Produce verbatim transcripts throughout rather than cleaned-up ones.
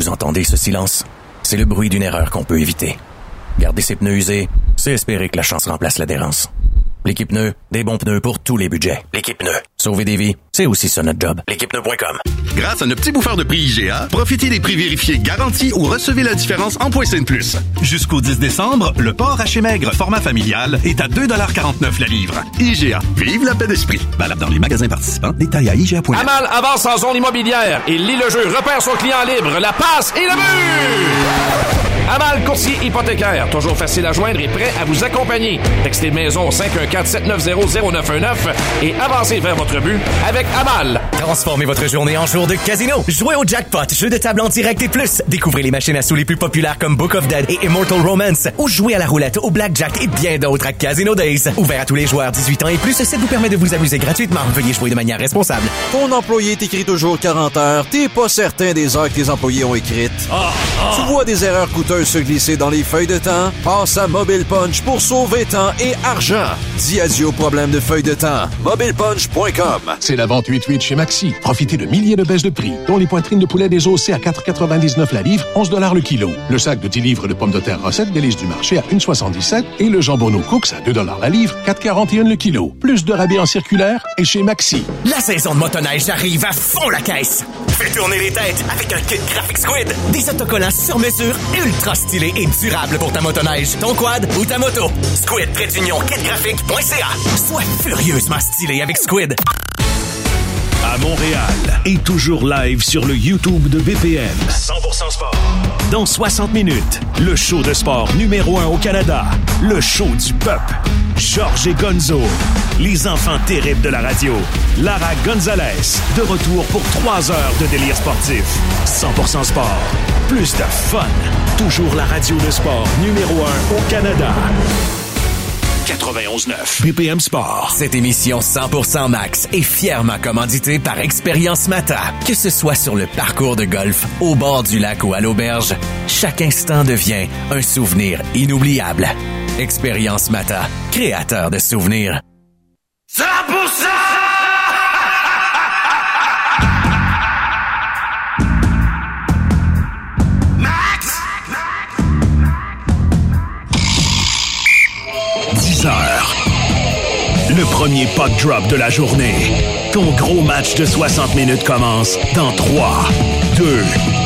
Vous entendez ce silence? C'est le bruit d'une erreur qu'on peut éviter. Garder ses pneus usés, c'est espérer que la chance remplace l'adhérence. L'équipe pneus, des bons pneus pour tous les budgets. L'équipe pneus, sauver des vies, c'est aussi ça notre job. L'équipe pneus point com. Grâce à nos petits bouffeurs de prix I G A, profitez des prix vérifiés garantis ou recevez la différence en points C N plus. Jusqu'au dix décembre, le porc haché maigre format familial est à deux dollars quarante-neuf la livre. I G A, vive la paix d'esprit. Valable dans les magasins participants. Détails à I G A point net. Amal avance en zone immobilière. Il lit le jeu, repère son client libre, la passe et le but! Amal courtier hypothécaire, toujours facile à joindre et prêt à vous accompagner. Textez maison au cinq un quatre sept neuf zéro zéro neuf un neuf et avancez vers votre but avec Amal. Transformez votre journée en jour de casino. Jouez au jackpot, jeu de table en direct et plus. Découvrez les machines à sous les plus populaires comme Book of Dead et Immortal Romance. Ou jouez à la roulette, au blackjack et bien d'autres à Casino Days. Ouvert à tous les joueurs dix-huit ans et plus, ça vous permet de vous amuser gratuitement. Veuillez jouer de manière responsable. Ton employé t'écrit toujours quarante heures. T'es pas certain des heures que tes employés ont écrites. Oh, oh. Tu vois des erreurs coûteuses se glisser dans les feuilles de temps? Passe à Mobile Punch pour sauver temps et argent. Dis adieu aux problèmes de feuilles de temps. mobile punch point com. C'est la vente huit huit chez Maxi. Profitez de milliers de baisses de prix, dont les poitrines de poulet désossées à quatre quatre-vingt-dix-neuf la livre, onze dollars le kilo. Le sac de dix livres de pommes de terre recettes délices du marché à un dollar soixante-dix-sept et le jambonneau Cooks à deux dollars la livre, quatre quarante et un le kilo. Plus de rabais en circulaire et chez Maxi. La saison de motoneige arrive à fond la caisse. Fais tourner les têtes avec un kit Graphic Squid. Des autocollants sur mesure, ultra stylés et durables pour ta motoneige, ton quad ou ta moto. Squid trait d'union kit graphique point c a. Sois furieusement stylé avec Squid. À Montréal et toujours live sur le YouTube de B P M. cent pour cent sport. Dans soixante minutes, le show de sport numéro un au Canada. Le show du peuple. Georges et Gonzo. Les enfants terribles de la radio. Lara Gonzalez. De retour pour trois heures de délire sportif. cent pour cent sport. Plus de fun. Toujours la radio de sport numéro un au Canada. quatre-vingt-onze neuf B P M Sport. Cette émission cent pour cent Max est fièrement commanditée par Expérience Mata. Que ce soit sur le parcours de golf, au bord du lac ou à l'auberge, chaque instant devient un souvenir inoubliable. Expérience Mata, créateur de souvenirs. cent pour cent! dix heures. Le premier puck drop de la journée. Ton gros match de soixante minutes commence dans trois, deux,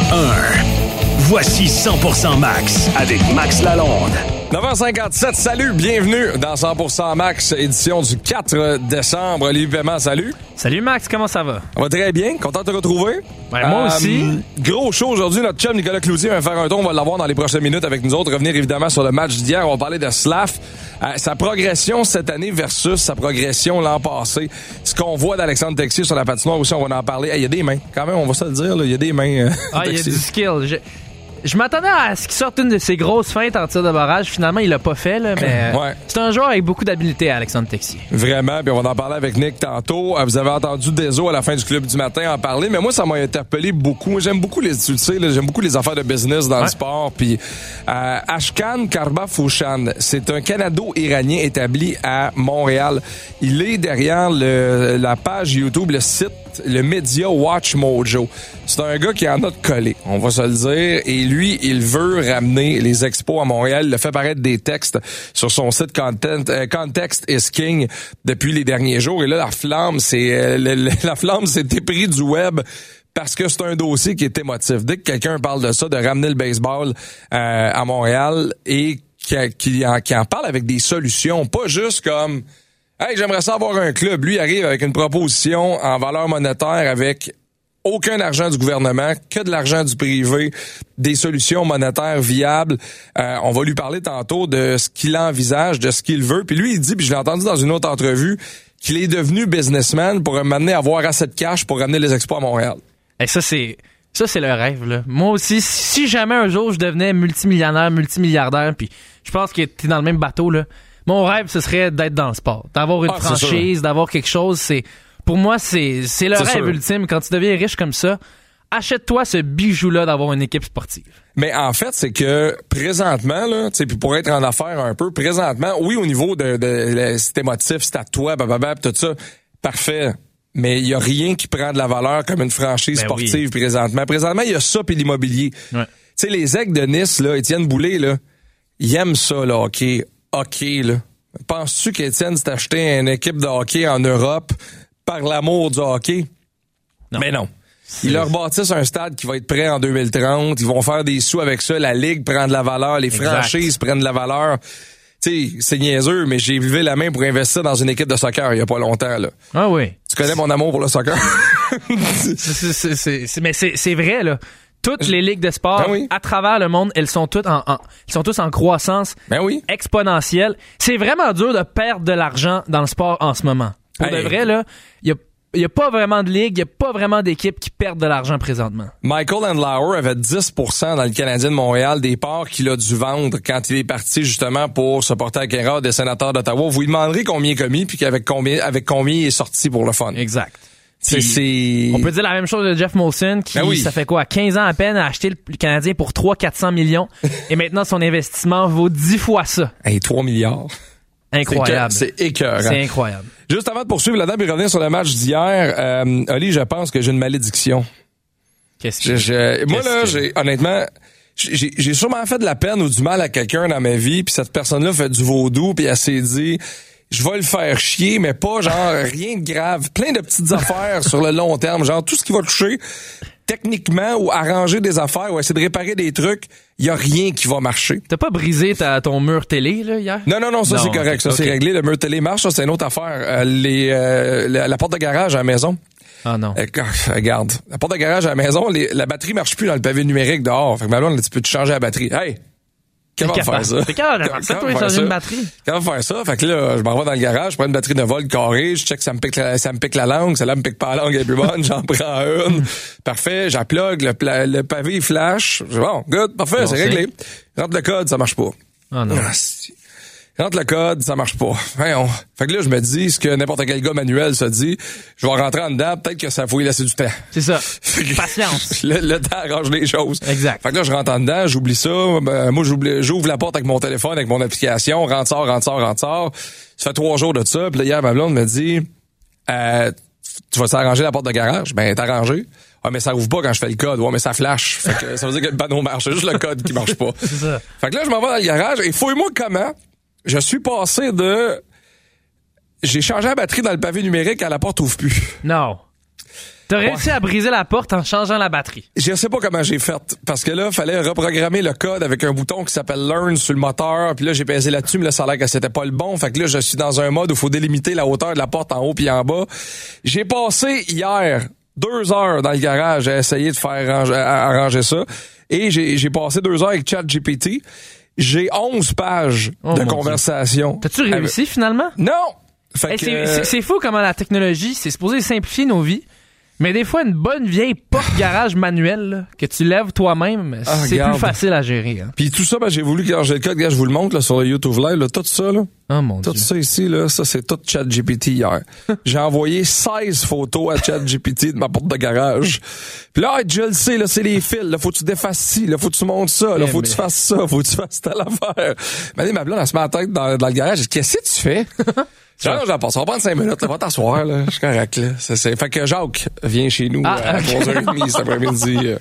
un. Voici cent pour cent Max avec Max Lalonde. neuf heures cinquante-sept, salut, bienvenue dans cent pour cent Max, édition du quatre décembre. Olivier Paiement, salut. Salut Max, comment ça va? Ça va très bien, content de te retrouver. Ouais, moi euh, aussi. Gros show aujourd'hui, notre chum Nicolas Cloutier va faire un tour, on va l'avoir dans les prochaines minutes avec nous autres. Revenir évidemment sur le match d'hier, on va parler de Slav. Euh, sa progression cette année versus sa progression l'an passé. Ce qu'on voit d'Alexandre Texier sur la patinoire aussi, on va en parler. Il hey, y a des mains, quand même, on va se le dire, il y a des mains. Euh, ah, il y a du skill. Je... Je m'attendais à ce qu'il sorte une de ses grosses feintes en tir de barrage. Finalement, il l'a pas fait, là, mais ouais. C'est un joueur avec beaucoup d'habileté, Alexandre Texier. Vraiment, puis on va en parler avec Nick tantôt. Vous avez entendu Deso à la fin du Club du matin en parler, mais moi, ça m'a interpellé beaucoup. J'aime beaucoup les, tu sais, là, j'aime beaucoup les affaires de business dans ouais. le sport. Puis euh, Ashkan Karbafoushan, c'est un Canado-Iranien établi à Montréal. Il est derrière le, la page YouTube, le site, le média Watch Mojo. C'est un gars qui en a de collé, on va se le dire. Et lui, il veut ramener les expos à Montréal. Il a fait paraître des textes sur son site Content, euh, Context is King depuis les derniers jours. Et là, la flamme, c'est euh, le, le, la flamme s'est épris du web parce que c'est un dossier qui est émotif. Dès que quelqu'un parle de ça, de ramener le baseball euh, à Montréal et qui, qui, en, qui en parle avec des solutions, pas juste comme « Hey, j'aimerais ça avoir un club ». Lui arrive avec une proposition en valeur monétaire avec aucun argent du gouvernement, que de l'argent du privé, des solutions monétaires viables. Euh, on va lui parler tantôt de ce qu'il envisage, de ce qu'il veut. Puis lui, il dit, puis je l'ai entendu dans une autre entrevue, qu'il est devenu businessman pour m'amener à avoir assez de cash pour ramener les expos à Montréal. Et ça, c'est ça c'est le rêve, là. Moi aussi, si jamais un jour je devenais multimillionnaire, multimilliardaire, puis je pense que t'es dans le même bateau, là, mon rêve, ce serait d'être dans le sport. D'avoir une ah, franchise, d'avoir quelque chose, c'est... Pour moi, c'est, c'est le c'est rêve sûr. ultime. Quand tu deviens riche comme ça, achète-toi ce bijou-là d'avoir une équipe sportive. Mais en fait, c'est que présentement, là, tu sais, puis pour être en affaires un peu, présentement, oui, au niveau de, de, de c'est émotif, c'est à toi, bababa, tout ça, parfait. mais il y a rien qui prend de la valeur comme une franchise Ben sportive oui. présentement. Présentement, il y a ça puis l'immobilier. Ouais. Tu sais, les Aigles de Nice, là, Étienne Boulay, là, il aime ça, le hockey. Hockey, là. Penses-tu qu'Étienne s'est acheté une équipe de hockey en Europe par l'amour du hockey? Non. Mais non. Ils leur bâtissent un stade qui va être prêt en deux mille trente. Ils vont faire des sous avec ça. La Ligue prend de la valeur. Les Exact. franchises prennent de la valeur. Tu sais, c'est niaiseux, mais j'ai levé la main pour investir dans une équipe de soccer il y a pas longtemps, là. Ah oui. Tu connais mon amour pour le soccer? C'est, c'est, c'est, c'est, c'est- mais c'est, c'est vrai, là. Toutes les ligues de sport Ben oui. à travers le monde, elles sont toutes en, en elles sont tous en croissance Ben oui. exponentielle. C'est vraiment dur de perdre de l'argent dans le sport en ce moment. Pour Hey. de vrai, là, il y a Il n'y a pas vraiment de ligue, il n'y a pas vraiment d'équipe qui perdent de l'argent présentement. Michael Andlauer avait dix pour cent dans le Canadien de Montréal des parts qu'il a dû vendre quand il est parti justement pour se porter à Guérard des sénateurs d'Ottawa. Vous lui demanderez combien il a commis puis avec combien, avec combien il est sorti pour le fun. Exact. C'est, c'est... On peut dire la même chose de Jeff Molson qui, Ben oui. ça fait quoi, quinze ans à peine, a acheté le Canadien pour trois cents à quatre cents millions et maintenant son investissement vaut dix fois ça. Hey, trois milliards. Incroyable. C'est, c'est écœurant. C'est incroyable. Juste avant de poursuivre là-dedans et revenir sur le match d'hier, euh, Oli, je pense que j'ai une malédiction. Qu'est-ce Je, que je, moi, là, que- j'ai, honnêtement, j'ai, j'ai sûrement fait de la peine ou du mal à quelqu'un dans ma vie, puis cette personne-là fait du vaudou, puis elle s'est dit, je vais le faire chier, mais pas genre rien de grave. Plein de petites affaires sur le long terme, genre tout ce qui va toucher techniquement ou arranger des affaires ou essayer de réparer des trucs, il y a rien qui va marcher. T'as pas brisé ta, ton mur télé, là, hier? Non, non, non, ça Non, c'est correct, ça ok. c'est réglé. Le mur télé marche, ça c'est une autre affaire. Euh, les, euh, la, la porte de garage à la maison. Ah non. Euh, regarde, la porte de garage à la maison, les, la batterie marche plus dans le pavé numérique dehors. Fait que maintenant, tu peux te changer la batterie. Hey! Comment T'es faire capable. ça? T'es capable de faire ça, toi, Comment changer faire une ça? batterie? Comment faire ça? Fait que là, je m'en vais dans le garage, je prends une batterie de vol carré, je check que ça me pique la, ça me pique la langue, celle-là me pique pas la langue, elle est plus bonne, j'en prends une. Parfait, j'applug, le, pla- le pavé il flash. Je dis, bon, good, parfait, Bon, c'est c'est- réglé. Rentre le code, ça marche pas. Ah non. Ah, si. Rentre le code, ça marche pas. Voyons. Fait que là, je me dis, ce que n'importe quel gars manuel se dit, je vais rentrer en dedans, peut-être que ça faut y laisser du temps. C'est ça. Fait que- Patience. Le, le temps arrange les choses. Exact. Fait que là, je rentre en dedans, j'oublie ça. Ben, moi, j'oublie, j'ouvre la porte avec mon téléphone, avec mon application, rentre, sort, rentre, sort, rentre, sort. Ça fait trois jours de ça. Puis là, hier, ma blonde me dit, euh, tu vas s'arranger la porte de garage? Ben, t'as arrangé. Ouais, mais ça ouvre pas quand je fais le code. Ouais, mais ça flash. Fait que ça veut dire que le panneau marche. C'est juste le code qui marche pas. C'est ça. Fait que là, je m'en vais dans le garage et fouille-moi comment je suis passé de... J'ai changé la batterie dans le pavé numérique à la porte ouvre plus. Non. T'as réussi à briser la porte en changeant la batterie. Je sais pas comment j'ai fait parce que là, fallait reprogrammer le code avec un bouton qui s'appelle Learn sur le moteur. Puis là, j'ai pesé là-dessus, mais là, ça a l'air que c'était pas le bon. Fait que là, je suis dans un mode où il faut délimiter la hauteur de la porte en haut puis en bas. J'ai passé hier deux heures dans le garage à essayer de faire arranger, à arranger ça. Et j'ai, j'ai passé deux heures avec ChatGPT. J'ai onze pages Oh, de mon conversation. T'as-tu réussi finalement? Non! Fait Hey, que, c'est, euh, c'est- c'est fou comment la technologie, c'est supposé simplifier nos vies. Mais des fois, une bonne vieille porte garage manuelle là, que tu lèves toi-même, Ah, c'est regarde. plus facile à gérer. Hein. Puis tout ça, ben, j'ai voulu que j'ai le code, gars, je vous le montre là, sur le YouTube Live, là, tout ça, là. Oh mon Tout Dieu. ça ici, là, ça, c'est tout ChatGPT hier. J'ai envoyé seize photos à ChatGPT de ma porte de garage. Puis là, hey, je le sais, là, c'est les fils. Là, faut que tu défasses ci, là, faut que tu montes ça, là, Eh, faut que mais- tu fasses ça, faut que tu fasses telle affaire. Mais là, ma blonde, elle se met la tête dans, dans le garage. Je dis, qu'est-ce que tu fais? Genre, non, j'en passe. On va prendre cinq minutes, là. Va t'asseoir, là. Je suis correct, là. C'est, c'est... Fait que Jacques vient chez nous Ah, à ok. trois heures trente cet après-midi, euh,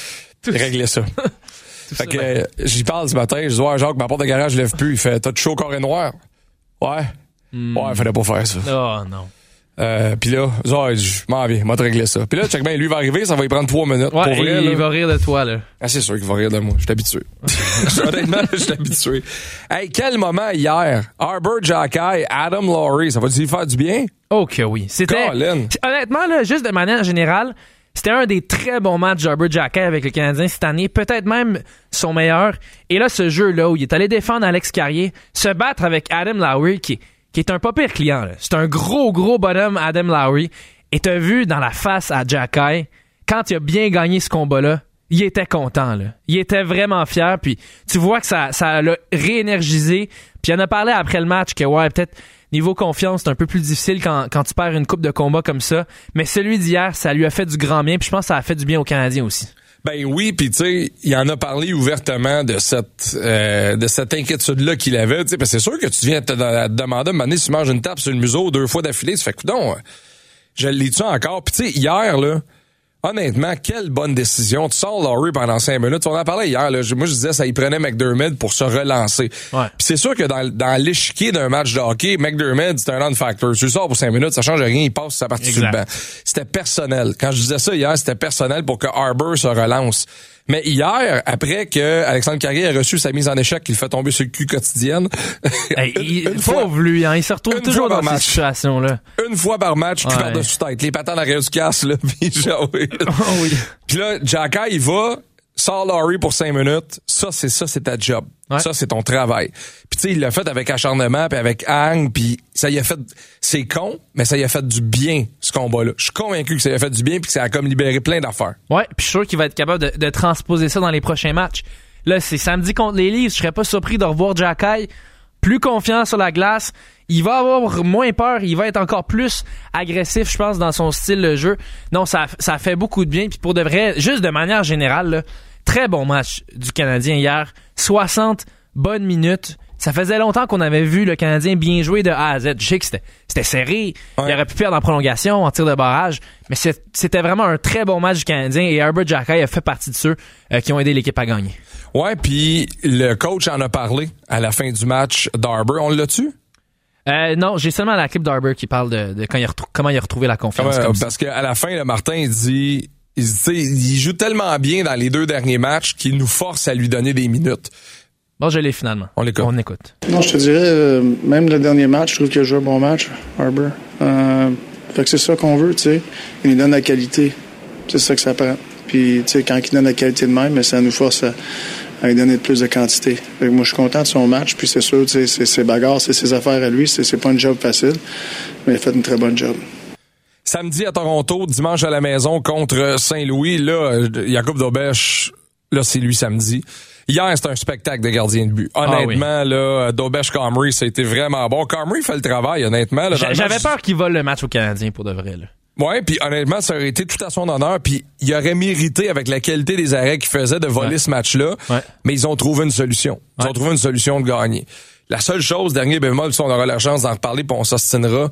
régler ça. Fait que, euh, j'y parle ce matin, je dis, ouais, Jacques, ma porte de garage, je lève plus. Il fait, t'as du chaud carré noir? Ouais. Ouais, fallait pas faire ça. Oh non. Euh, puis là, je dis, ah, je m'en viens, m'a te régler ça. Puis là, check bien, lui va arriver, ça va lui prendre trois minutes. Ouais, Pour et vrai, il là. va rire de toi, là. Ah, c'est sûr qu'il va rire de moi. Je suis habitué. Honnêtement, je suis habitué. Hey, quel moment hier. Arbor Jackay, Adam Lowry, ça va-tu lui faire du bien? Oh que oui. C'était. Colin. Honnêtement, là, juste de manière générale, c'était un des très bons matchs d'Arbor Jackay avec le Canadien cette année, peut-être même son meilleur. Et là, ce jeu-là où il est allé défendre Alex Carrier, se battre avec Adam Lowry, qui, qui est un pas pire client. là. C'est un gros, gros bonhomme, Adam Lowry. Et t'as vu dans la face à Jackay, quand il a bien gagné ce combat-là, il était content, là. Il était vraiment fier, puis tu vois que ça, ça l'a réénergisé. Puis il en a parlé après le match que, ouais, peut-être niveau confiance, c'est un peu plus difficile quand, quand tu perds une coupe de combat comme ça. Mais celui d'hier, ça lui a fait du grand bien, puis je pense que ça a fait du bien aux Canadiens aussi. Ben oui, puis tu sais, il en a parlé ouvertement de cette euh, de cette inquiétude-là qu'il avait. Tu sais, parce que c'est sûr que tu viens te, te demander, à un moment donné, si tu manges une tape sur le museau deux fois d'affilée, tu fais coudonc. Je l'ai dit encore. Puis tu sais, hier, là, honnêtement, quelle bonne décision. Tu sors Lowry pendant cinq minutes. On en parlait hier. Là. Moi, je disais, ça y prenait McDermott pour se relancer. Ouais. Puis c'est sûr que dans, dans l'échiquier d'un match de hockey, McDermott, c'est un non-factor. Tu le sors pour cinq minutes, ça change rien. Il passe sa partie sur le banc. C'était personnel. Quand je disais ça hier, c'était personnel pour que Arbor se relance. Mais hier, après que Alexandre Carrier a reçu sa mise en échec, qu'il fait tomber sur le cul quotidienne. Hey, il est pauvre, lui, hein. Il se retrouve toujours dans cette situation-là. Une fois par match, cul ouais. par-dessus tête. Les patins arrière du casse, là, pis genre, oui. Oh, oui. Puis là, Xhekaj, il va, sort Lowry pour cinq minutes. Ça, c'est ça, c'est ta job. Ouais. Ça, c'est ton travail. Puis tu sais, il l'a fait avec acharnement, puis avec Hang, puis ça y a fait... C'est con, mais ça y a fait du bien, ce combat-là. Je suis convaincu que ça y a fait du bien, puis que ça a comme libéré plein d'affaires. Ouais, puis je suis sûr qu'il va être capable de, de transposer ça dans les prochains matchs. Là, c'est samedi contre les Leafs. Je serais pas surpris de revoir Xhekaj plus confiant sur la glace. Il va avoir moins peur. Il va être encore plus agressif, je pense, dans son style de jeu. Non, ça, ça fait beaucoup de bien. Puis pour de vrai, juste de manière générale, là, très bon match du Canadien hier. soixante bonnes minutes. Ça faisait longtemps qu'on avait vu le Canadien bien jouer de A à Z. Je sais que c'était, c'était serré. Ouais. Il aurait pu perdre en prolongation, en tir de barrage. Mais c'est, c'était vraiment un très bon match du Canadien. Et Arbor Xhekaj a fait partie de ceux euh, qui ont aidé l'équipe à gagner. Ouais, puis le coach en a parlé à la fin du match d'Arbor. On l'a-tu? Euh, non, j'ai seulement la clip d'Arbor qui parle de, de quand il a retrou- comment il a retrouvé la confiance. Ouais, comme parce ça. qu'à la fin, le Martin, il dit... Il, il joue tellement bien dans les deux derniers matchs qu'il nous force à lui donner des minutes. Bon, je l'ai finalement. On l'écoute. On écoute. Non, je te dirais, euh, même le dernier match, je trouve qu'il a joué un bon match, Arbor. Euh, fait que c'est ça qu'on veut, tu sais. Il nous donne la qualité. C'est ça que ça prend. Puis, tu sais, quand il donne la qualité de même, ça nous force à, à lui donner plus de quantité. Fait que moi, je suis content de son match. Puis, c'est sûr, tu sais, c'est ses bagarres, c'est ses affaires à lui. C'est, c'est pas un job facile, mais il a fait une très bonne job. Samedi à Toronto, dimanche à la maison contre Saint-Louis. Là, Jakub Dobeš, là, c'est lui samedi. Hier, c'était un spectacle de gardien de but. Honnêtement, ah oui. là, Dobeš-Comrie, ça a été vraiment bon. Comrie fait le travail, honnêtement. Là, J'avais match... peur qu'il vole le match au Canadien, pour de vrai. Là. Ouais, puis honnêtement, ça aurait été tout à son honneur. Puis il aurait mérité, avec la qualité des arrêts qu'il faisait, de voler ouais. ce match-là. Ouais. Mais ils ont trouvé une solution. Ils ouais. ont trouvé une solution de gagner. La seule chose, dernier bémol, si on aura la chance d'en reparler, puis on s'ostinera,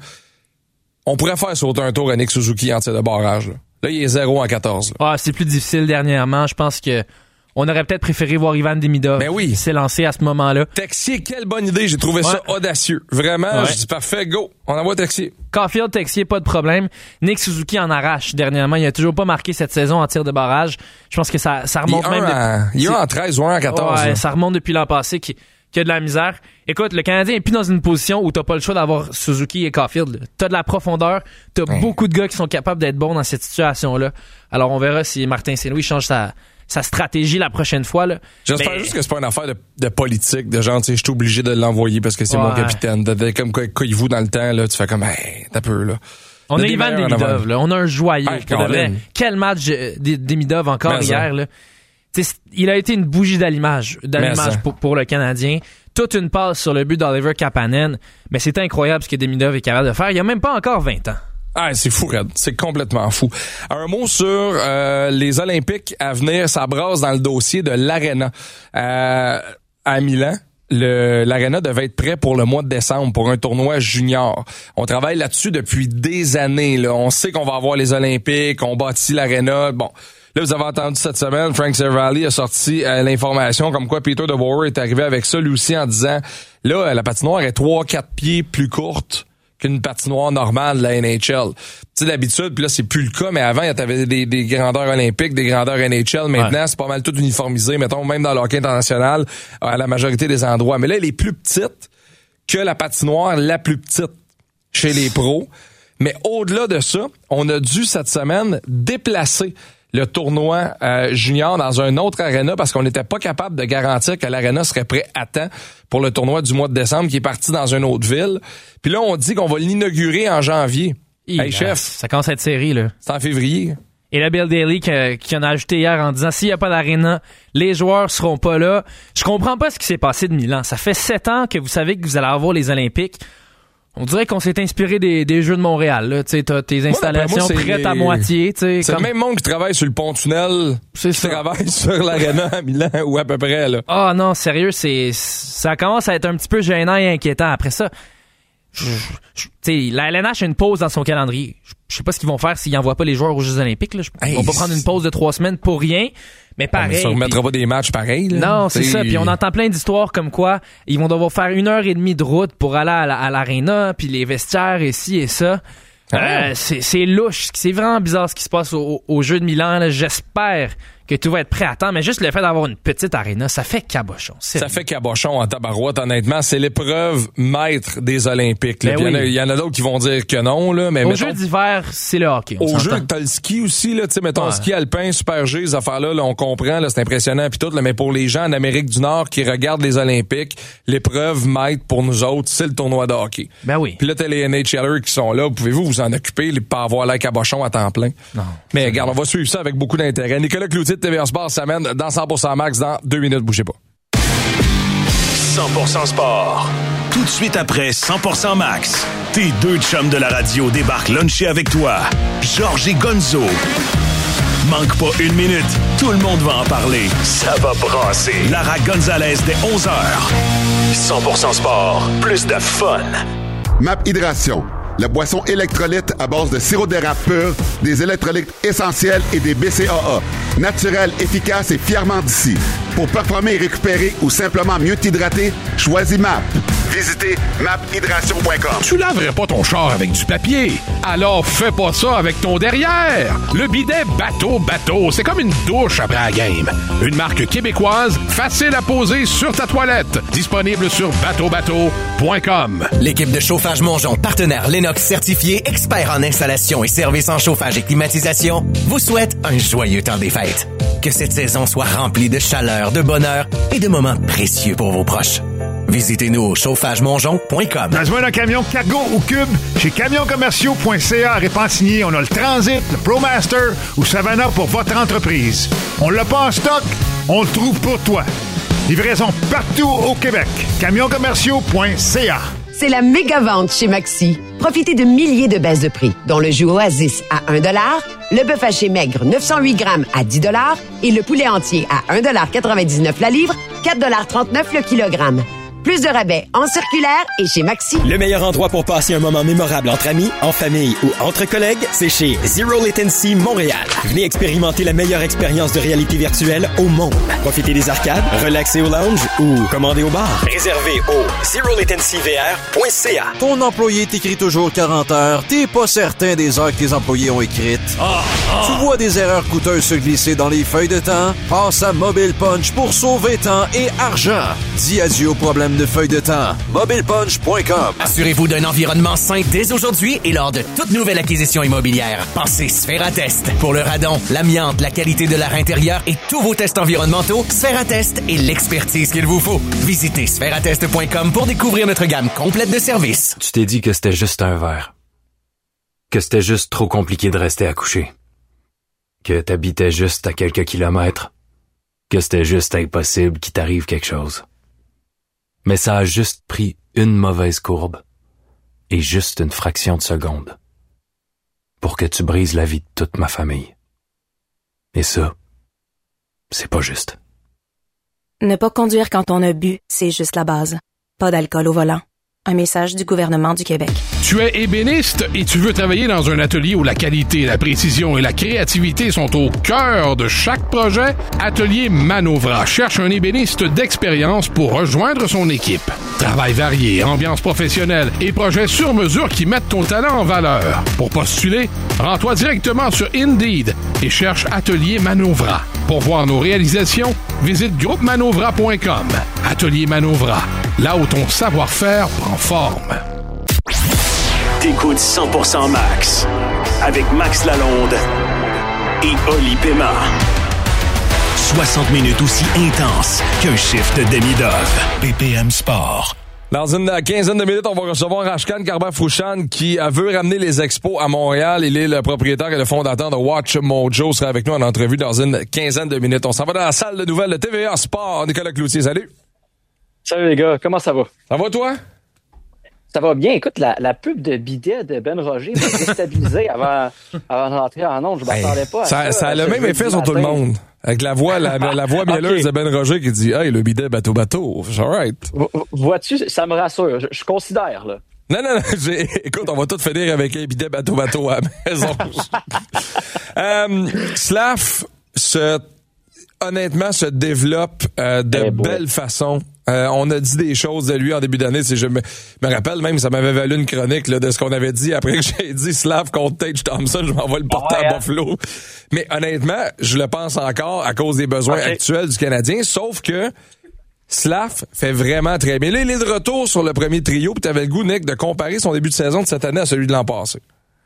on pourrait faire sauter un tour à Nick Suzuki en tir de barrage. Là, là il est zéro en quatorze. Là. Ah, c'est plus difficile dernièrement. Je pense que on aurait peut-être préféré voir Ivan Demidov ben oui. s'élancer à ce moment-là. Texier, quelle bonne idée. J'ai trouvé ouais. ça audacieux. Vraiment, ouais. je dis parfait, go. On envoie Texier. Caulfield, Texier, pas de problème. Nick Suzuki en arrache dernièrement. Il a toujours pas marqué cette saison en tir de barrage. Je pense que ça, ça remonte il même... En, de... Il est en treize ou un en quatorze. Ouais, ça remonte depuis l'an passé qui, qui a de la misère. Écoute, le Canadien est plus dans une position où t'as pas le choix d'avoir Suzuki et Caulfield. T'as de la profondeur. T'as ouais. beaucoup de gars qui sont capables d'être bons dans cette situation-là. Alors, on verra si Martin Saint-Louis change sa... sa stratégie la prochaine fois. Là. J'espère mais... juste que c'est pas une affaire de, de politique, de genre, tu sais, je suis obligé de l'envoyer parce que c'est ouais. mon capitaine. De, de, comme quoi, quoi il vous dans le temps, là, tu fais comme, hey, t'as peu, là. On a Ivan Demidov, là. On a un joyau. Hey, quel match euh, Demidov encore mais hier, ça. Là. T'sais, il a été une bougie d'allumage, d'allumage pour, pour le Canadien. Toute une passe sur le but d'Oliver Kapanen. Mais c'est incroyable ce que Demidov est capable de faire. Il a même pas encore vingt ans. Ah, c'est fou, Red. C'est complètement fou. Un mot sur euh, les Olympiques à venir. Ça brasse dans le dossier de l'Arena. Euh, à Milan, le, l'Arena devait être prêt pour le mois de décembre pour un tournoi junior. On travaille là-dessus depuis des années. Là. On sait qu'on va avoir les Olympiques, on bâtit l'Arena. Bon, là, vous avez entendu cette semaine, Frank Seravalli a sorti euh, l'information comme quoi Peter DeBoer est arrivé avec ça lui aussi en disant, là, la patinoire est trois quatre pieds plus courte qu'une patinoire normale de la N H L. Tu sais, d'habitude, puis là, c'est plus le cas, mais avant, il y avait des, des grandeurs olympiques, des grandeurs N H L. Maintenant, ouais. c'est pas mal tout uniformisé, mettons, même dans le hockey international, à la majorité des endroits. Mais là, elle est plus petite que la patinoire la plus petite chez les pros. Mais au-delà de ça, on a dû, cette semaine, déplacer le tournoi euh, junior dans un autre aréna parce qu'on n'était pas capable de garantir que l'aréna serait prêt à temps pour le tournoi du mois de décembre qui est parti dans une autre ville. Puis là, on dit qu'on va l'inaugurer en janvier. Hi, hey, chef. Ça commence à être serré, là. C'est en février. Et la Bill Daly qui, qui en a ajouté hier en disant s'il n'y a pas d'aréna, les joueurs seront pas là. Je comprends pas ce qui s'est passé de Milan. Ça fait sept ans que vous savez que vous allez avoir les Olympiques. On dirait qu'on s'est inspiré des, des Jeux de Montréal. Là. T'sais, t'as tes installations moi, moi, prêtes les... à moitié. T'sais, c'est comme... le même monde qui travaille sur le pont-tunnel c'est qui ça. Travaille sur l'aréna à Milan ou à peu près. Là. Ah non, sérieux, c'est ça commence à être un petit peu gênant et inquiétant. Après ça, je, je, t'sais, la L N H a une pause dans son calendrier. Je, je sais pas ce qu'ils vont faire s'ils n'envoient pas les joueurs aux Jeux Olympiques. Là. Ils hey, vont pas prendre une pause de trois semaines pour rien. Mais pareil. On ne remettra pis... pas des matchs pareils. Là. Non, c'est T'sais... ça. Puis on entend plein d'histoires comme quoi ils vont devoir faire une heure et demie de route pour aller à, la, à l'aréna, puis les vestiaires et ci et ça. Ah. Euh, c'est, c'est louche. C'est vraiment bizarre ce qui se passe au, au Jeu de Milan. Là. J'espère que tout va être prêt à temps, mais juste le fait d'avoir une petite aréna, ça fait cabochon. C'est ça fait cabochon en tabarouette, honnêtement. C'est l'épreuve maître des Olympiques. Là. Ben il, oui. y en a, il y en a d'autres qui vont dire que non. Là, mais au mettons, jeu d'hiver, c'est le hockey. Au jeu, t'as le ski aussi. Là, mettons, ouais. ski alpin, super G, ces affaires-là, là, on comprend, là, c'est impressionnant. Puis tout, là, mais pour les gens en Amérique du Nord qui regardent les Olympiques, l'épreuve maître pour nous autres, c'est le tournoi de hockey. Ben oui. Puis là, t'as les N H Lers qui sont là. Pouvez-vous vous en occuper, pas avoir l'air cabochon à temps plein? Non. Mais regarde, on va suivre ça avec beaucoup d'intérêt. Nicolas Cloutier de T V A Sport s'amène dans cent pour cent Max dans deux minutes. Bougez pas. cent pour cent Sport. Tout de suite après cent pour cent Max, tes deux chums de la radio débarquent luncher avec toi. Georges et Gonzo. Manque pas une minute, tout le monde va en parler. Ça va brasser. Lara Gonzalez dès onze heures. cent pour cent Sport, plus de fun. M A P Hydration, la boisson électrolyte à base de sirop d'érable pur, des électrolytes essentiels et des B C A A. Naturel, efficace et fièrement d'ici. Pour performer et récupérer ou simplement mieux t'hydrater, choisis M A P. Visitez map hydration point com. Tu laverais pas ton char avec du papier? Alors fais pas ça avec ton derrière. Le bidet Bateau Bateau, c'est comme une douche après la game. Une marque québécoise, facile à poser sur ta toilette. Disponible sur bateau bateau point com. L'équipe de chauffage Mongeon, partenaire Lennox certifié, expert en installation et service en chauffage et climatisation, vous souhaite un joyeux temps des fêtes. Que cette saison soit remplie de chaleur, de bonheur et de moments précieux pour vos proches. Visitez-nous au chauffage mongeon point com. Besoin d'un camion cargo ou cube? Chez camions commerciaux point c a à Répentigny, on a le Transit, le ProMaster ou Savannah pour votre entreprise. On l'a pas en stock? On le trouve pour toi. Livraison partout au Québec. camions commerciaux point c a. C'est la méga vente chez Maxi. Profitez de milliers de baisses de prix, dont le jus Oasis à un dollar, le bœuf haché maigre neuf cent huit grammes à dix dollars et le poulet entier à un dollar quatre-vingt-dix-neuf la livre, quatre dollars trente-neuf le kilogramme. Plus de rabais en circulaire et chez Maxi. Le meilleur endroit pour passer un moment mémorable entre amis, en famille ou entre collègues, c'est chez Zero Latency Montréal. Venez expérimenter la meilleure expérience de réalité virtuelle au monde. Profitez des arcades, relaxez au lounge ou commandez au bar. Réservé au zero latency v r point c a. Ton employé t'écrit toujours quarante heures, t'es pas certain des heures que tes employés ont écrites. Oh, oh. Tu vois des erreurs coûteuses se glisser dans les feuilles de temps? Passe à Mobile Punch pour sauver temps et argent. Dis adieu au problème de feuilles de temps. mobile punch point com. Assurez-vous d'un environnement sain dès aujourd'hui et lors de toute nouvelle acquisition immobilière. Pensez Sphératest. Pour le radon, l'amiante, la qualité de l'air intérieur et tous vos tests environnementaux, Sphératest est l'expertise qu'il vous faut. Visitez sphératest point com pour découvrir notre gamme complète de services. Tu t'es dit que c'était juste un verre. Que c'était juste trop compliqué de rester accouché. Que t'habitais juste à quelques kilomètres. Que c'était juste impossible qu'il t'arrive quelque chose. Mais ça a juste pris une mauvaise courbe et juste une fraction de seconde pour que tu brises la vie de toute ma famille. Et ça, c'est pas juste. Ne pas conduire quand on a bu, c'est juste la base. Pas d'alcool au volant. Un message du gouvernement du Québec. Tu es ébéniste et tu veux travailler dans un atelier où la qualité, la précision et la créativité sont au cœur de chaque projet? Atelier Manovra cherche un ébéniste d'expérience pour rejoindre son équipe. Travail varié, ambiance professionnelle et projets sur mesure qui mettent ton talent en valeur. Pour postuler, rends-toi directement sur Indeed et cherche Atelier Manovra. Pour voir nos réalisations, visite groupe manovra point com. Atelier Manovra, là où ton savoir-faire prend forme. T'écoutes cent pour cent Max avec Max Lalonde et Oli Pema. soixante minutes aussi intenses qu'un shift de demi-dove. B P M Sport. Dans une quinzaine de minutes, on va recevoir Ashkan Karbar-Fouchan qui veut ramener les expos à Montréal. Il est le propriétaire et le fondateur de Watch Mojo. Il sera avec nous en entrevue dans une quinzaine de minutes. On s'en va dans la salle de nouvelles de T V A Sport. Nicolas Cloutier, salut. Salut les gars, comment ça va? Ça va toi? Ça va bien. Écoute, la, la pub de bidet de Ben Roger m'a déstabilisé avant, avant de rentrer en onde. Je m'attendais pas à ça. Ça, ça a le même effet sur tout le monde. Avec la voix, la, la voix mielleuse okay. de Ben Roger qui dit « Hey, le bidet bateau-bateau, c'est all right. » Vois-tu, ça me rassure. Je, je considère, là. Non, non, non. J'ai... Écoute, on va tout finir avec un bidet bateau-bateau à la maison. euh, Slav, se... honnêtement, se développe euh, de hey belle façon. Euh, on a dit des choses de lui en début d'année. C'est, je me, me rappelle même, ça m'avait valu une chronique là, de ce qu'on avait dit après que j'ai dit Slav contre Tage Thompson. Je m'envoie le porter ouais, à Buffalo. Mais honnêtement, je le pense encore à cause des besoins okay. actuels du Canadien. Sauf que Slav fait vraiment très bien. Là, il est de retour sur le premier trio. Puis t'avais le goût, Nick, de comparer son début de saison de cette année à celui de l'an passé.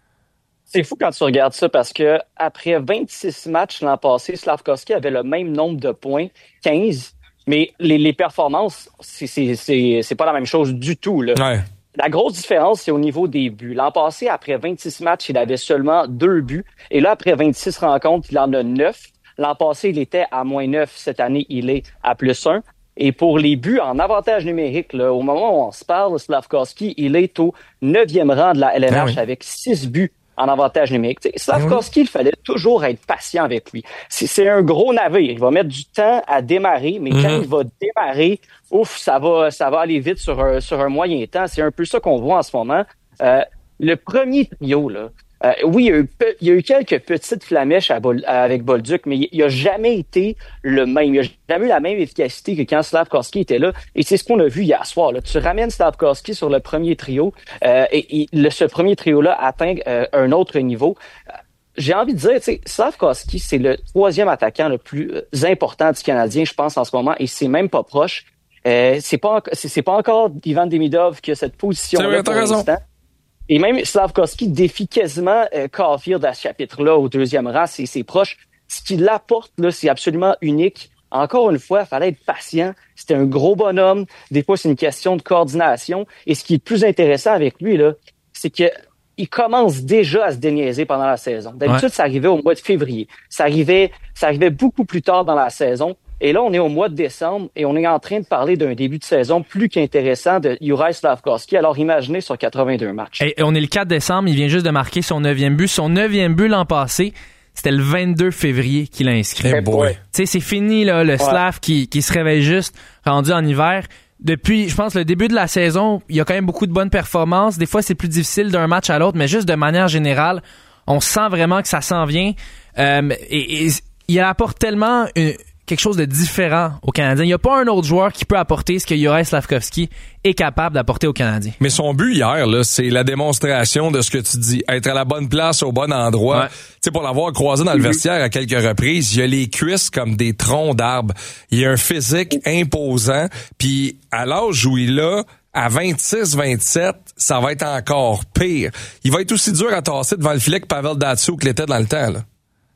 C'est fou quand tu regardes ça parce que après vingt-six matchs l'an passé, Slafkovský avait le même nombre de points, quinze. Mais les, les performances, c'est, c'est, c'est, c'est pas la même chose du tout, là. Ouais. La grosse différence, c'est au niveau des buts. L'an passé, après vingt-six matchs, il avait seulement deux buts. Et là, après vingt-six rencontres, il en a neuf. L'an passé, il était à moins neuf. Cette année, il est à plus un. Et pour les buts en avantage numérique, là, au moment où on se parle, Slafkovský, il est au neuvième rang de la L N H ah oui. avec six buts en avantage numérique. Slafkovský, il fallait toujours être patient avec lui. C'est, c'est un gros navire. Il va mettre du temps à démarrer, mais mm-hmm. quand il va démarrer, ouf, ça va, ça va aller vite sur un, sur un moyen temps. C'est un peu ça qu'on voit en ce moment. Euh, le premier trio, là, euh, oui, il y, a eu, il y a eu quelques petites flamèches à Bol, avec Bolduc, mais il n'a jamais été le même. Il n'a jamais eu la même efficacité que quand Slafkovský était là. Et c'est ce qu'on a vu hier soir. Là. Tu ramènes Slafkovský sur le premier trio euh, et, et le, ce premier trio-là atteint euh, un autre niveau. J'ai envie de dire, tu sais, Slafkovský, c'est le troisième attaquant le plus important du Canadien, je pense, en ce moment, et c'est même pas proche. Euh, c'est pas c'est, c'est pas encore Ivan Demidov qui a cette position-là pour l'instant. Et même Slafkovský défie quasiment euh, Caulfield à ce chapitre-là au deuxième rang, c'est, c'est proche. Ce qu'il apporte, là, c'est absolument unique. Encore une fois, il fallait être patient. C'était un gros bonhomme. Des fois, c'est une question de coordination. Et ce qui est le plus intéressant avec lui, là, c'est que il commence déjà à se déniaiser pendant la saison. D'habitude, ouais. ça arrivait au mois de février. Ça arrivait, ça arrivait beaucoup plus tard dans la saison. Et là, on est au mois de décembre et on est en train de parler d'un début de saison plus qu'intéressant de Juraj Slafkovský. Alors, imaginez sur quatre-vingt-deux matchs. Et on est le quatre décembre, il vient juste de marquer son neuvième but. Son neuvième but l'an passé, c'était le vingt-deux février qu'il a inscrit. Hey boy. Tu sais, c'est fini, là, le ouais. Slav qui, qui se réveille juste, rendu en hiver. Depuis, je pense, le début de la saison, il y a quand même beaucoup de bonnes performances. Des fois, c'est plus difficile d'un match à l'autre, mais juste de manière générale, on sent vraiment que ça s'en vient. Euh, et, et il apporte tellement une, quelque chose de différent aux Canadiens. Il n'y a pas un autre joueur qui peut apporter ce que Juraj Slafkovský est capable d'apporter aux Canadiens. Mais son but hier, là, c'est la démonstration de ce que tu dis. Être à la bonne place, au bon endroit. Ouais. Tu sais, pour l'avoir croisé dans le vestiaire à quelques reprises, il a les cuisses comme des troncs d'arbres. Il a un physique imposant. Puis à l'âge où il a, à vingt-six vingt-sept, ça va être encore pire. Il va être aussi dur à tasser devant le filet que Pavel Datsyuk l'était dans le temps, là.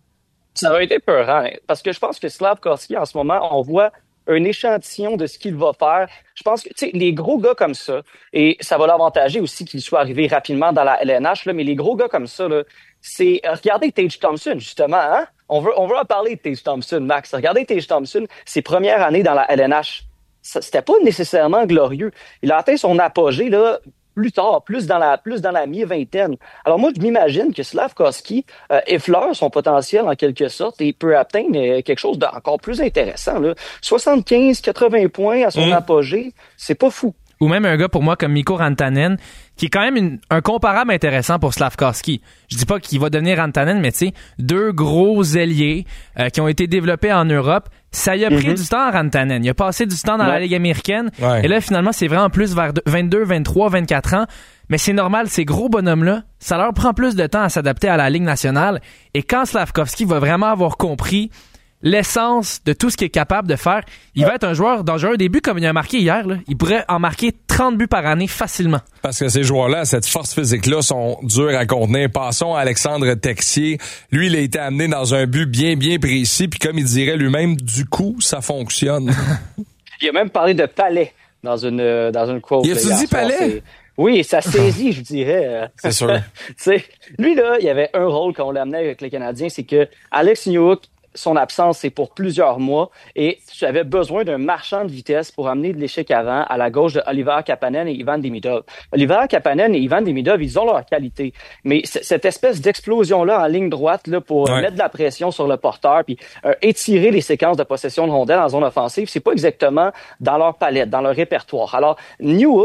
Ça va être épeurant, parce que je pense que Slafkovský, en ce moment, on voit un échantillon de ce qu'il va faire. Je pense que, tu sais, les gros gars comme ça, et ça va l'avantager aussi qu'il soit arrivé rapidement dans la L N H, là, mais les gros gars comme ça, là, c'est, regardez Tage Thompson, justement, hein? On veut, on veut en parler de Tage Thompson, Max. Regardez Tage Thompson, ses premières années dans la L N H. Ça, c'était pas nécessairement glorieux. Il a atteint son apogée, là, plus tard, plus dans la plus dans la mi-vingtaine. Alors moi, je m'imagine que Slafkovský euh, effleure son potentiel en quelque sorte et peut atteindre euh, quelque chose d'encore plus intéressant. Là. soixante-quinze quatre-vingts points à son mmh. apogée, c'est pas fou. Ou même un gars pour moi comme Mikko Rantanen, qui est quand même une, un comparable intéressant pour Slafkovský. Je dis pas qu'il va devenir Rantanen, mais tu sais, deux gros ailiers euh, qui ont été développés en Europe. Ça y a pris mm-hmm. du temps à Rantanen. Il a passé du temps dans ouais. la Ligue américaine. Ouais. Et là, finalement, c'est vraiment plus vers vingt-deux, vingt-trois, vingt-quatre ans. Mais c'est normal, ces gros bonhommes-là, ça leur prend plus de temps à s'adapter à la Ligue nationale. Et quand Slafkovský va vraiment avoir compris l'essence de tout ce qu'il est capable de faire, il va être un joueur dangereux au début, comme il a marqué hier. Là. Il pourrait en marquer trente buts par année facilement. Parce que ces joueurs-là, cette force physique-là, sont durs à contenir. Passons à Alexandre Texier. Lui, il a été amené dans un but bien, bien précis. Puis comme il dirait lui-même, du coup, ça fonctionne. Il a même parlé de palais dans une, dans une quote. Il a-tu dit palais? C'est... Oui, ça saisit, je dirais. C'est sûr. T'sais, lui, là, il y avait un rôle quand on l'amenait avec les Canadiens, c'est que Alex Newhook, son absence, c'est pour plusieurs mois et tu avais besoin d'un marchand de vitesse pour amener de l'échec avant à la gauche de Oliver Kapanen et Ivan Demidov. Oliver Kapanen et Ivan Demidov, ils ont leur qualité, mais c- cette espèce d'explosion-là en ligne droite là pour ouais. mettre de la pression sur le porteur puis euh, étirer les séquences de possession de rondelles en zone offensive, c'est pas exactement dans leur palette, dans leur répertoire. Alors, Newhook,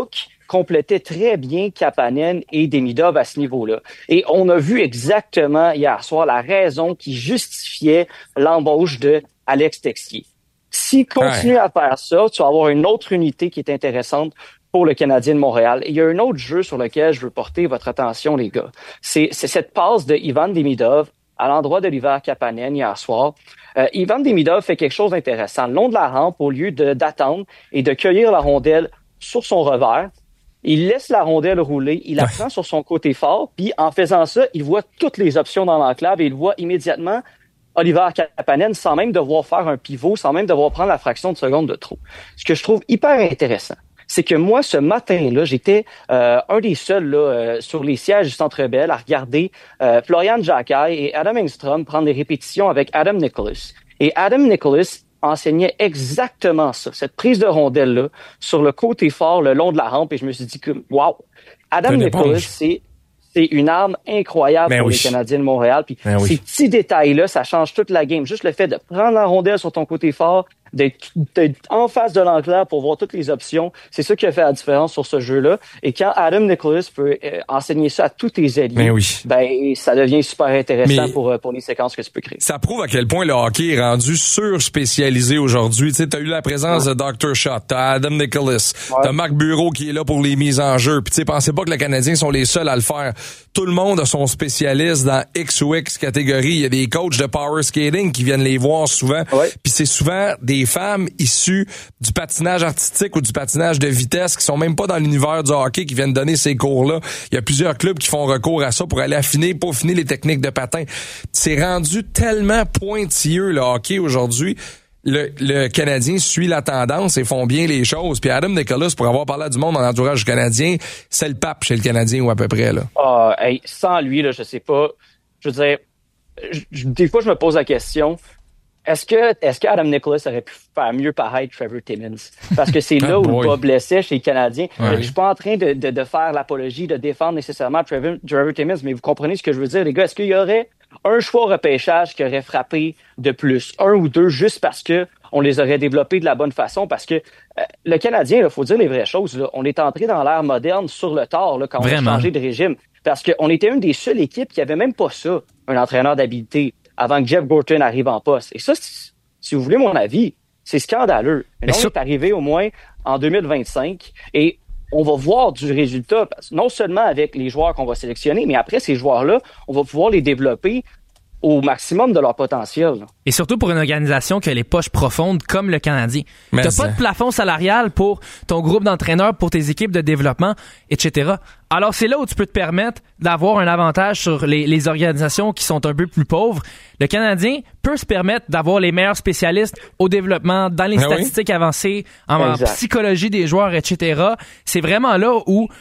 complétait très bien Kapanen et Demidov à ce niveau-là. Et on a vu exactement hier soir la raison qui justifiait l'embauche de Alex Texier. S'il continue ouais. à faire ça, tu vas avoir une autre unité qui est intéressante pour le Canadien de Montréal. Et il y a un autre jeu sur lequel je veux porter votre attention, les gars. C'est, c'est cette passe de Ivan Demidov à l'endroit d'Oliver Kapanen hier soir. Euh, Ivan Demidov fait quelque chose d'intéressant. Le long de la rampe, au lieu de, d'attendre et de cueillir la rondelle sur son revers, il laisse la rondelle rouler, il la ouais. prend sur son côté fort, puis en faisant ça, il voit toutes les options dans l'enclave et il voit immédiatement Oliver Kapanen sans même devoir faire un pivot, sans même devoir prendre la fraction de seconde de trop. Ce que je trouve hyper intéressant, c'est que moi, ce matin-là, j'étais euh, un des seuls là, euh, sur les sièges du Centre Bell à regarder euh, Florian Jacquet et Adam Engstrom prendre des répétitions avec Adam Nicholas. Et Adam Nicholas enseignait exactement ça, cette prise de rondelle-là, sur le côté fort, le long de la rampe, et je me suis dit que, wow! Adam Nicholas, c'est... C'est une arme incroyable ben pour oui. les Canadiens de Montréal. Puis ben ces oui. petits détails-là, ça change toute la game. Juste le fait de prendre la rondelle sur ton côté fort, d'être, d'être en face de l'enclave pour voir toutes les options, c'est ça qui a fait la différence sur ce jeu-là. Et quand Adam Nicholas peut euh, enseigner ça à tous tes alliés, ben, oui. ben ça devient super intéressant pour, pour les séquences que tu peux créer. Ça prouve à quel point le hockey est rendu sur-spécialisé aujourd'hui. Tu sais, t'as eu la présence ouais. de docteur Schott, t'as Adam Nicholas, ouais. t'as Marc Bureau qui est là pour les mises en jeu. Puis tu sais, pensez pas que les Canadiens sont les seuls à le faire. Tout le monde a son spécialiste dans X ou X catégorie. Il y a des coachs de power skating qui viennent les voir souvent. Ouais. Puis c'est souvent des femmes issues du patinage artistique ou du patinage de vitesse qui sont même pas dans l'univers du hockey qui viennent donner ces cours-là. Il y a plusieurs clubs qui font recours à ça pour aller affiner, peaufiner les techniques de patin. C'est rendu tellement pointilleux le hockey aujourd'hui. Le, le Canadien suit la tendance et font bien les choses. Puis Adam Nicholas, pour avoir parlé à du monde en entourage canadien, c'est le pape chez le Canadien ou à peu près, là. Ah, hey, sans lui, là, je sais pas. Je veux dire, je, des fois, je me pose la question, est-ce que, est-ce que Adam Nicholas aurait pu faire mieux paraître Trevor Timmins? Parce que c'est là oh où le bas blessait chez les Canadiens. Ouais. Je suis pas en train de, de, de faire l'apologie, de défendre nécessairement Trevor, Trevor Timmins, mais vous comprenez ce que je veux dire, les gars. Est-ce qu'il y aurait un choix au repêchage qui aurait frappé de plus, un ou deux, juste parce que on les aurait développés de la bonne façon, parce que euh, le Canadien, il faut dire les vraies choses, là, on est entré dans l'ère moderne sur le tard là, quand Vraiment? on a changé de régime, parce qu'on était une des seules équipes qui avait même pas ça, un entraîneur d'habileté, avant que Jeff Gorton arrive en poste. Et ça, si vous voulez mon avis, c'est scandaleux. Mais là, on est arrivé au moins en deux mille vingt-cinq, et on va voir du résultat, non seulement avec les joueurs qu'on va sélectionner, mais après ces joueurs-là, on va pouvoir les développer au maximum de leur potentiel. Et surtout pour une organisation qui a les poches profondes comme le Canadien. Mais T'as ça. pas de plafond salarial pour ton groupe d'entraîneurs, pour tes équipes de développement, et cetera. Alors c'est là où tu peux te permettre d'avoir un avantage sur les, les organisations qui sont un peu plus pauvres. Le Canadien peut se permettre d'avoir les meilleurs spécialistes au développement, dans les ah statistiques oui? avancées, en, en psychologie des joueurs, et cetera. C'est vraiment là où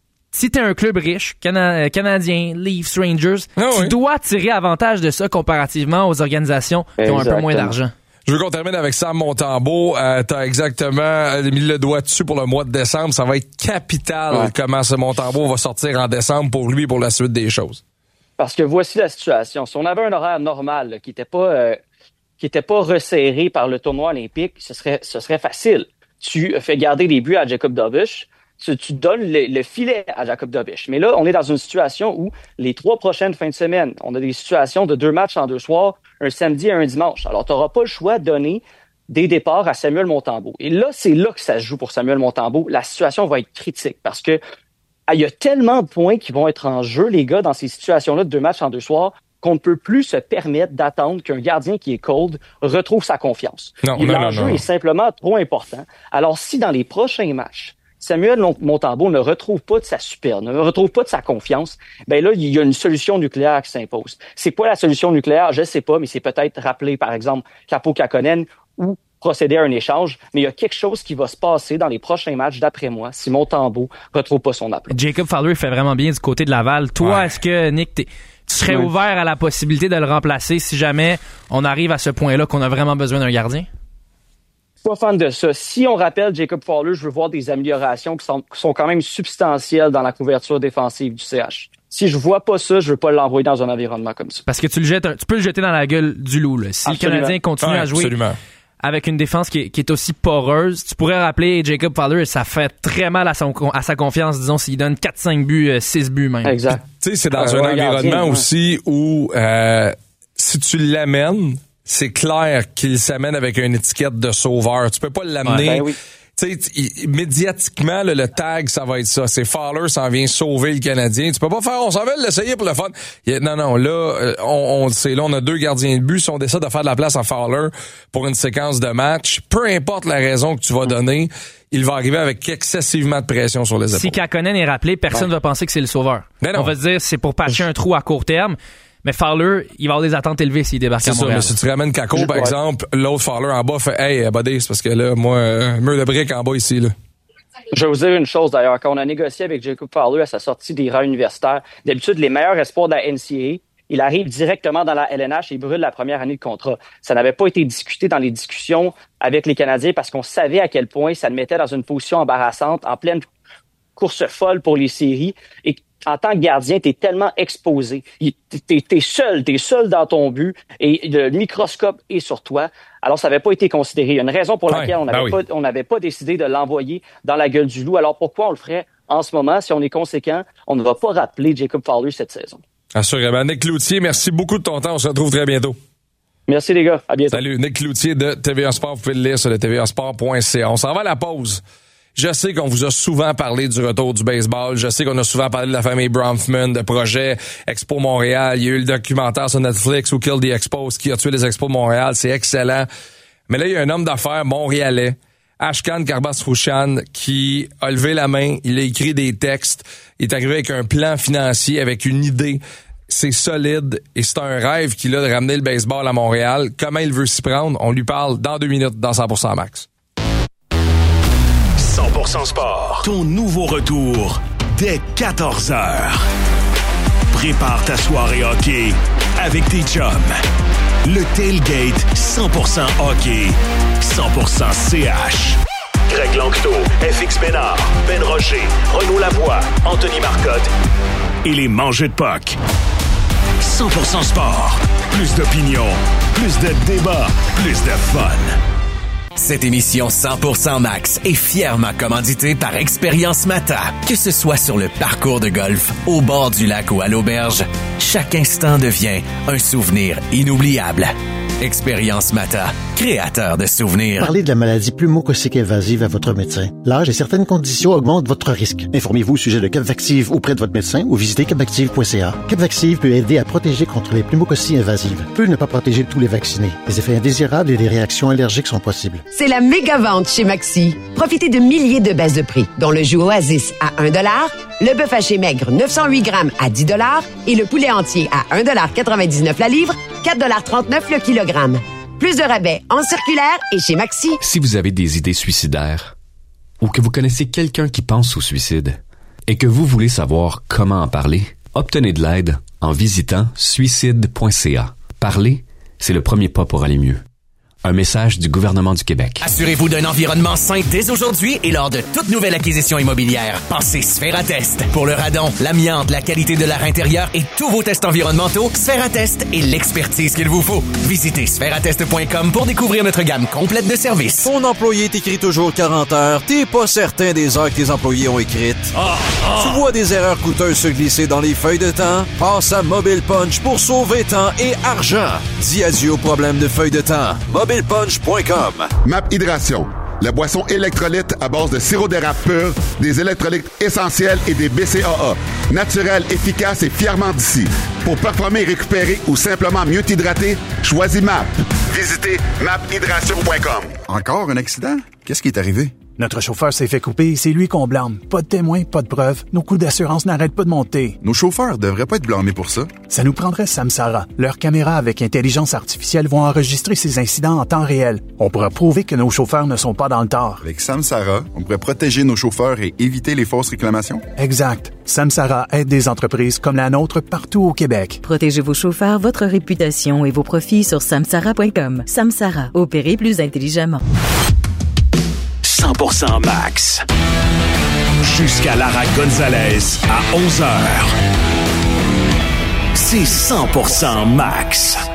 si t'es un club riche, Cana- Canadien, Leafs, Rangers, ah tu oui. dois tirer avantage de ça comparativement aux organisations qui Exactement. ont un peu moins d'argent. Je veux qu'on termine avec Sam Montembeault. Euh, t'as exactement mis le doigt dessus pour le mois de décembre. Ça va être capital ouais. comment ce Montembeault va sortir en décembre pour lui et pour la suite des choses. Parce que voici la situation. Si on avait un horaire normal là, qui était pas euh, qui était pas resserré par le tournoi olympique, ce serait ce serait facile. Tu fais garder les buts à Jacob Dobish. Tu, tu donnes le, le filet à Jacob Dobish. Mais là, on est dans une situation où les trois prochaines fins de semaine, on a des situations de deux matchs en deux soirs, un samedi et un dimanche. Alors, tu n'auras pas le choix de donner des départs à Samuel Montembeault. Et là, c'est là que ça se joue pour Samuel Montembeault. La situation va être critique parce que il y a tellement de points qui vont être en jeu, les gars, dans ces situations-là de deux matchs en deux soirs, qu'on ne peut plus se permettre d'attendre qu'un gardien qui est cold retrouve sa confiance. Non, Et non, l'enjeu non, non. est simplement trop important. Alors, si dans les prochains matchs, Samuel Montembeault ne retrouve pas de sa superbe, ne retrouve pas de sa confiance, ben là, il y a une solution nucléaire qui s'impose. C'est quoi la solution nucléaire? Je sais pas, mais c'est peut-être rappeler, par exemple, Kaapo Kähkönen ou procéder à un échange, mais il y a quelque chose qui va se passer dans les prochains matchs, d'après moi, si Montembeault retrouve pas son appel. Jacob Fowler fait vraiment bien du côté de Laval. Toi, ouais. est-ce que, Nick, t'es, tu serais ouais. ouvert à la possibilité de le remplacer si jamais on arrive à ce point-là qu'on a vraiment besoin d'un gardien? Pas fan de ça. Si on rappelle Jacob Fowler, je veux voir des améliorations qui sont, qui sont quand même substantielles dans la couverture défensive du C H. Si je vois pas ça, je veux pas l'envoyer dans un environnement comme ça. Parce que tu le jettes, tu peux le jeter dans la gueule du loup, là. Si absolument. Le Canadien continue ouais, à jouer absolument. avec une défense qui est, qui est aussi poreuse. Tu pourrais rappeler Jacob Fowler, ça fait très mal à, son, à sa confiance, disons, s'il donne quatre cinq buts, six buts même. Exact. Tu sais, c'est dans euh, un ouais, environnement gardien, aussi où euh, si tu l'amènes, c'est clair qu'il s'amène avec une étiquette de sauveur. Tu peux pas l'amener... Ouais, ben oui. Tu sais, médiatiquement, là, le tag, ça va être ça. C'est Fowler s'en vient sauver le Canadien. Tu peux pas faire, on s'en va l'essayer pour le fun. Il, non, non, là, on, on c'est là, on a deux gardiens de but. Si on décide de faire de la place à Fowler pour une séquence de match, peu importe la raison que tu vas donner, il va arriver avec excessivement de pression sur les épaules. Si Kakkonen est rappelé, personne ne ouais. va penser que c'est le sauveur. Ben non. On va se dire, c'est pour patcher un trou à court terme. Mais Fowler, il va avoir des attentes élevées s'il débarque c'est à Montréal. C'est ça, mais si tu ramènes Kako, par ouais. exemple, l'autre Fowler en bas fait « Hey, buddy, c'est parce que là, moi, euh, mur de briques en bas ici, là. » Je vais vous dire une chose d'ailleurs, quand on a négocié avec Jacob Fowler à sa sortie des rangs universitaires, d'habitude, les meilleurs espoirs de la N C A A, il arrive directement dans la L N H et brûle la première année de contrat. Ça n'avait pas été discuté dans les discussions avec les Canadiens parce qu'on savait à quel point ça le mettait dans une position embarrassante, en pleine course folle pour les séries. Et en tant que gardien, t'es tellement exposé. T'es, t'es seul, t'es seul dans ton but et le microscope est sur toi. Alors, ça n'avait pas été considéré. Il y a une raison pour laquelle ouais, on n'avait ben oui. pas, on n'avait pas décidé de l'envoyer dans la gueule du loup. Alors, pourquoi on le ferait en ce moment? Si on est conséquent, on ne va pas rappeler Jacob Fowler cette saison. Assurément. Nick Cloutier, merci beaucoup de ton temps. On se retrouve très bientôt. Merci les gars. À bientôt. Salut. Nick Cloutier de T V A Sport. Vous pouvez le lire sur le T V A sport point C A. On s'en va à la pause. Je sais qu'on vous a souvent parlé du retour du baseball. Je sais qu'on a souvent parlé de la famille Bronfman, de projet Expo Montréal. Il y a eu le documentaire sur Netflix Who Killed the Expos, qui a tué les Expos de Montréal. C'est excellent. Mais là, il y a un homme d'affaires montréalais, Ashkan Karbas-Rouchan, qui a levé la main. Il a écrit des textes. Il est arrivé avec un plan financier, avec une idée. C'est solide et c'est un rêve qu'il a de ramener le baseball à Montréal. Comment il veut s'y prendre? On lui parle dans deux minutes dans cent pour cent Max. cent pour cent Sport. Ton nouveau retour dès quatorze heures. Prépare ta soirée hockey avec tes chums. Le tailgate cent pour cent hockey, cent pour cent C H. Greg Lanctot, F X Bénard, Ben Rocher, Renaud Lavoie, Anthony Marcotte et les mangeux de puck. cent pour cent Sport. Plus d'opinion, plus de débats, plus de fun. Cette émission cent pour cent Max est fièrement commanditée par Expérience Mata. Que ce soit sur le parcours de golf, au bord du lac ou à l'auberge, chaque instant devient un souvenir inoubliable. Expérience Mata, créateur de souvenirs. Parlez de la maladie pneumococcique invasive à votre médecin. L'âge et certaines conditions augmentent votre risque. Informez-vous au sujet de Capvaxive auprès de votre médecin ou visitez capvaxive point c a. Capvaxive peut aider à protéger contre les pneumococcies invasives. Peut ne pas protéger tous les vaccinés. Des effets indésirables et des réactions allergiques sont possibles. C'est la méga vente chez Maxi. Profitez de milliers de baisses de prix, dont le jus Oasis à un dollar, le bœuf haché maigre neuf cent huit grammes à dix dollars et le poulet entier à un dollar quatre-vingt-dix-neuf la livre, quatre dollars trente-neuf le kilogramme. Plus de rabais en circulaire et chez Maxi. Si vous avez des idées suicidaires ou que vous connaissez quelqu'un qui pense au suicide et que vous voulez savoir comment en parler, obtenez de l'aide en visitant suicide point c a. Parler, c'est le premier pas pour aller mieux. Un message du gouvernement du Québec. Assurez-vous d'un environnement sain dès aujourd'hui et lors de toute nouvelle acquisition immobilière. Pensez Sphératest. Pour le radon, l'amiante, la qualité de l'air intérieur et tous vos tests environnementaux, Sphératest est l'expertise qu'il vous faut. Visitez sphératest point com pour découvrir notre gamme complète de services. Ton employé t'écrit toujours quarante heures, t'es pas certain des heures que tes employés ont écrites. Ah, ah. Tu vois des erreurs coûteuses se glisser dans les feuilles de temps? Passe à Mobile Punch pour sauver temps et argent. Dis adieu aux problèmes de feuilles de temps. mobile punch point com. Map Hydration, la boisson électrolyte à base de sirop d'érable pur, des électrolytes essentiels et des B C A A. Naturel, efficace et fièrement d'ici. Pour performer et récupérer ou simplement mieux t'hydrater, choisis Map. Visitez map hydration point com. Encore un accident? Qu'est-ce qui est arrivé? Notre chauffeur s'est fait couper, c'est lui qu'on blâme. Pas de témoins, pas de preuves. Nos coûts d'assurance n'arrêtent pas de monter. Nos chauffeurs devraient pas être blâmés pour ça. Ça nous prendrait Samsara. Leurs caméras avec intelligence artificielle vont enregistrer ces incidents en temps réel. On pourra prouver que nos chauffeurs ne sont pas dans le tort. Avec Samsara, on pourrait protéger nos chauffeurs et éviter les fausses réclamations. Exact. Samsara aide des entreprises comme la nôtre partout au Québec. Protégez vos chauffeurs, votre réputation et vos profits sur samsara point com. Samsara, opérez plus intelligemment. cent pour cent Max. Jusqu'à Lara Gonzalez à onze heures. C'est cent pour cent Max.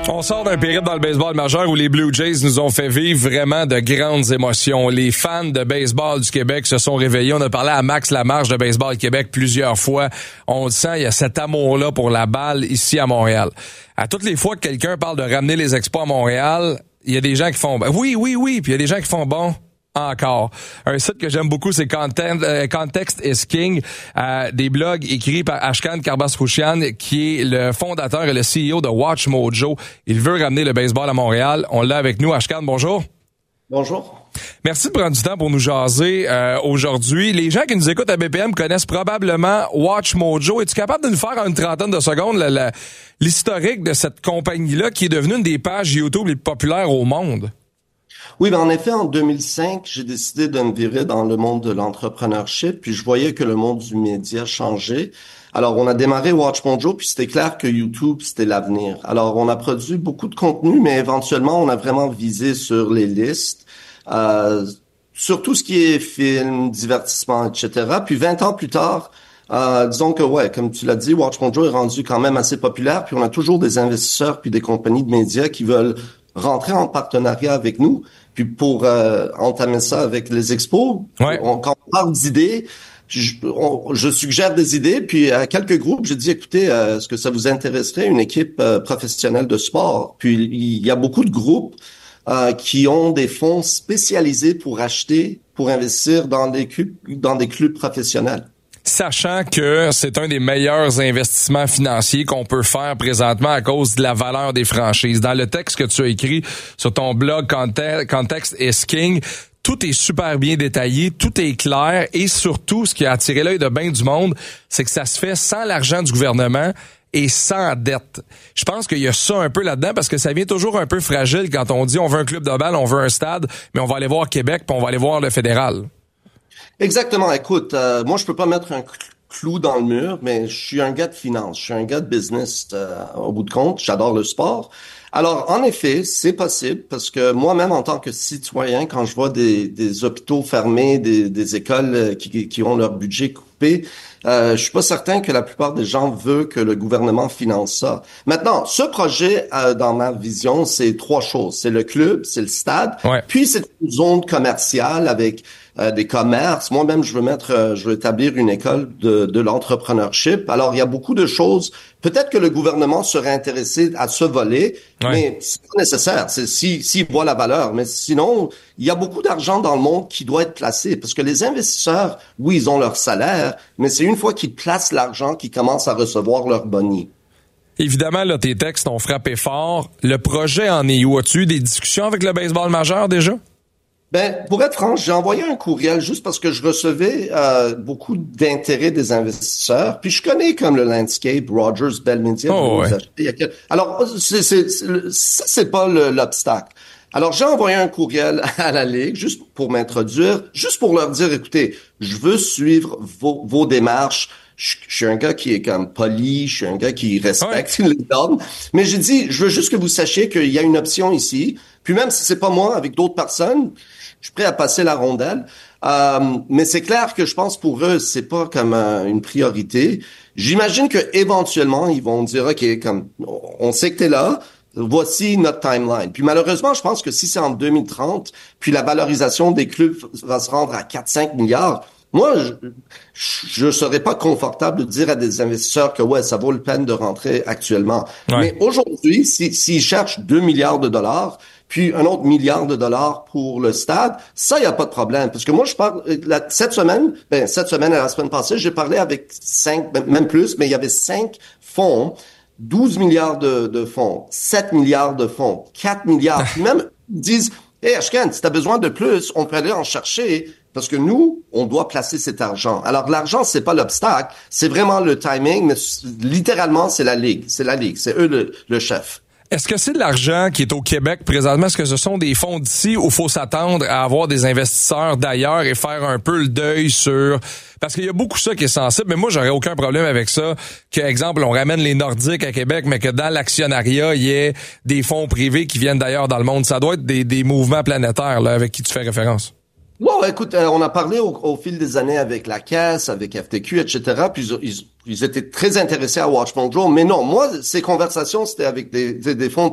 On sort d'un périple dans le baseball majeur où les Blue Jays nous ont fait vivre vraiment de grandes émotions. Les fans de baseball du Québec se sont réveillés. On a parlé à Max Lamarche de Baseball Québec plusieurs fois. On le sent, il y a cet amour-là pour la balle ici à Montréal. À toutes les fois que quelqu'un parle de ramener les Expos à Montréal, il y a des gens qui font ben, oui, oui, oui, puis il y a des gens qui font bon. Encore. Un site que j'aime beaucoup, c'est Content, euh, Context is King, euh, des blogs écrits par Ashkan Karbas-Rouchian, qui est le fondateur et le C E O de Watch Mojo. Il veut ramener le baseball à Montréal. On l'a avec nous. Ashkan, bonjour. Bonjour. Merci de prendre du temps pour nous jaser euh, aujourd'hui. Les gens qui nous écoutent à B P M connaissent probablement Watch Mojo. Es-tu capable de nous faire en une trentaine de secondes la, la, l'historique de cette compagnie-là qui est devenue une des pages YouTube les plus populaires au monde? Oui, ben en effet, en deux mille cinq, j'ai décidé de me virer dans le monde de l'entrepreneurship, puis je voyais que le monde du média changeait. Alors, on a démarré Watch Mojo, puis c'était clair que YouTube, c'était l'avenir. Alors, on a produit beaucoup de contenu, mais éventuellement, on a vraiment visé sur les listes, euh, sur tout ce qui est film, divertissement, et cetera. Puis vingt ans plus tard, euh, disons que, ouais, comme tu l'as dit, Watch Mojo est rendu quand même assez populaire, puis on a toujours des investisseurs puis des compagnies de médias qui veulent rentrer en partenariat avec nous. Puis pour euh, entamer ça avec les expos, ouais. on, quand on parle d'idées, je, on, je suggère des idées. Puis à quelques groupes, je dis, écoutez, euh, est-ce que ça vous intéresserait une équipe euh, professionnelle de sport? Puis il y a beaucoup de groupes euh, qui ont des fonds spécialisés pour acheter, pour investir dans des clubs, dans des clubs professionnels. Sachant que c'est un des meilleurs investissements financiers qu'on peut faire présentement à cause de la valeur des franchises. Dans le texte que tu as écrit sur ton blog Context is King, tout est super bien détaillé, tout est clair et surtout, ce qui a attiré l'œil de bien du monde, c'est que ça se fait sans l'argent du gouvernement et sans dette. Je pense qu'il y a ça un peu là-dedans parce que ça vient toujours un peu fragile quand on dit on veut un club de balle, on veut un stade, mais on va aller voir Québec puis on va aller voir le fédéral. Exactement. Écoute, euh, moi, je peux pas mettre un clou dans le mur, mais je suis un gars de finance, je suis un gars de business euh, au bout de compte. J'adore le sport. Alors, en effet, c'est possible parce que moi-même, en tant que citoyen, quand je vois des, des hôpitaux fermés, des, des écoles qui, qui ont leur budget coupé, euh, je suis pas certain que la plupart des gens veulent que le gouvernement finance ça. Maintenant, ce projet, euh, dans ma vision, c'est trois choses. C'est le club, c'est le stade, ouais. Puis c'est une zone commerciale avec Euh, des commerces. Moi-même, je veux mettre, euh, je veux établir une école de, de l'entrepreneurship. Alors, il y a beaucoup de choses. Peut-être que le gouvernement serait intéressé à ce volet, ouais. Mais c'est pas nécessaire. C'est si, s'il voit la valeur. Mais sinon, il y a beaucoup d'argent dans le monde qui doit être placé. Parce que les investisseurs, oui, ils ont leur salaire, mais c'est une fois qu'ils placent l'argent qu'ils commencent à recevoir leur boni. Évidemment, là, tes textes ont frappé fort. Le projet en est où? As-tu eu des discussions avec le baseball majeur déjà? Ben, pour être franc, j'ai envoyé un courriel juste parce que je recevais euh, beaucoup d'intérêt des investisseurs. Puis je connais comme le landscape, Rogers, Bell Media. Oh, ouais. Alors, c'est, c'est, c'est, ça, c'est pas le, l'obstacle. Alors, j'ai envoyé un courriel à la Ligue juste pour m'introduire, juste pour leur dire, écoutez, je veux suivre vos, vos démarches. Je, je suis un gars qui est comme poli, je suis un gars qui respecte ouais. les normes. Mais j'ai dit, je veux juste que vous sachiez qu'il y a une option ici. Puis même si c'est pas moi, avec d'autres personnes, je suis prêt à passer la rondelle. Euh, mais c'est clair que je pense pour eux, c'est pas comme euh, une priorité. J'imagine que éventuellement, ils vont dire, OK, comme on sait que t'es là, voici notre timeline. Puis malheureusement, je pense que si c'est en deux mille trente, puis la valorisation des clubs va se rendre à quatre à cinq milliards, moi, je ne serais pas confortable de dire à des investisseurs que ouais, ça vaut la peine de rentrer actuellement. Ouais. Mais aujourd'hui, si, s'ils cherchent deux milliards de dollars, puis un autre milliard de dollars pour le stade, ça, il n'y a pas de problème. Parce que moi, je parle, la, cette semaine, ben, cette semaine et la semaine passée, j'ai parlé avec cinq, même plus, mais il y avait cinq fonds, douze milliards de, de fonds, sept milliards de fonds, quatre milliards. Puis même, ils disent, hey, Ashkan, si t'as besoin de plus, on peut aller en chercher. Parce que nous, on doit placer cet argent. Alors, l'argent, c'est pas l'obstacle, c'est vraiment le timing, mais littéralement, c'est la Ligue. C'est la Ligue, c'est eux le, le chef. Est-ce que c'est de l'argent qui est au Québec présentement? Est-ce que ce sont des fonds d'ici ou faut s'attendre à avoir des investisseurs d'ailleurs et faire un peu le deuil sur... Parce qu'il y a beaucoup ça qui est sensible, mais moi, j'aurais aucun problème avec ça. Que, exemple, on ramène les Nordiques à Québec, mais que dans l'actionnariat, il y ait des fonds privés qui viennent d'ailleurs dans le monde. Ça doit être des, des mouvements planétaires là avec qui tu fais référence. Bon, écoute, euh, on a parlé au, au fil des années avec la Caisse, avec F T Q, et cetera. Puis ils, ils, ils étaient très intéressés à Watch Mojo. Mais non, moi, ces conversations, c'était avec des, des, des fonds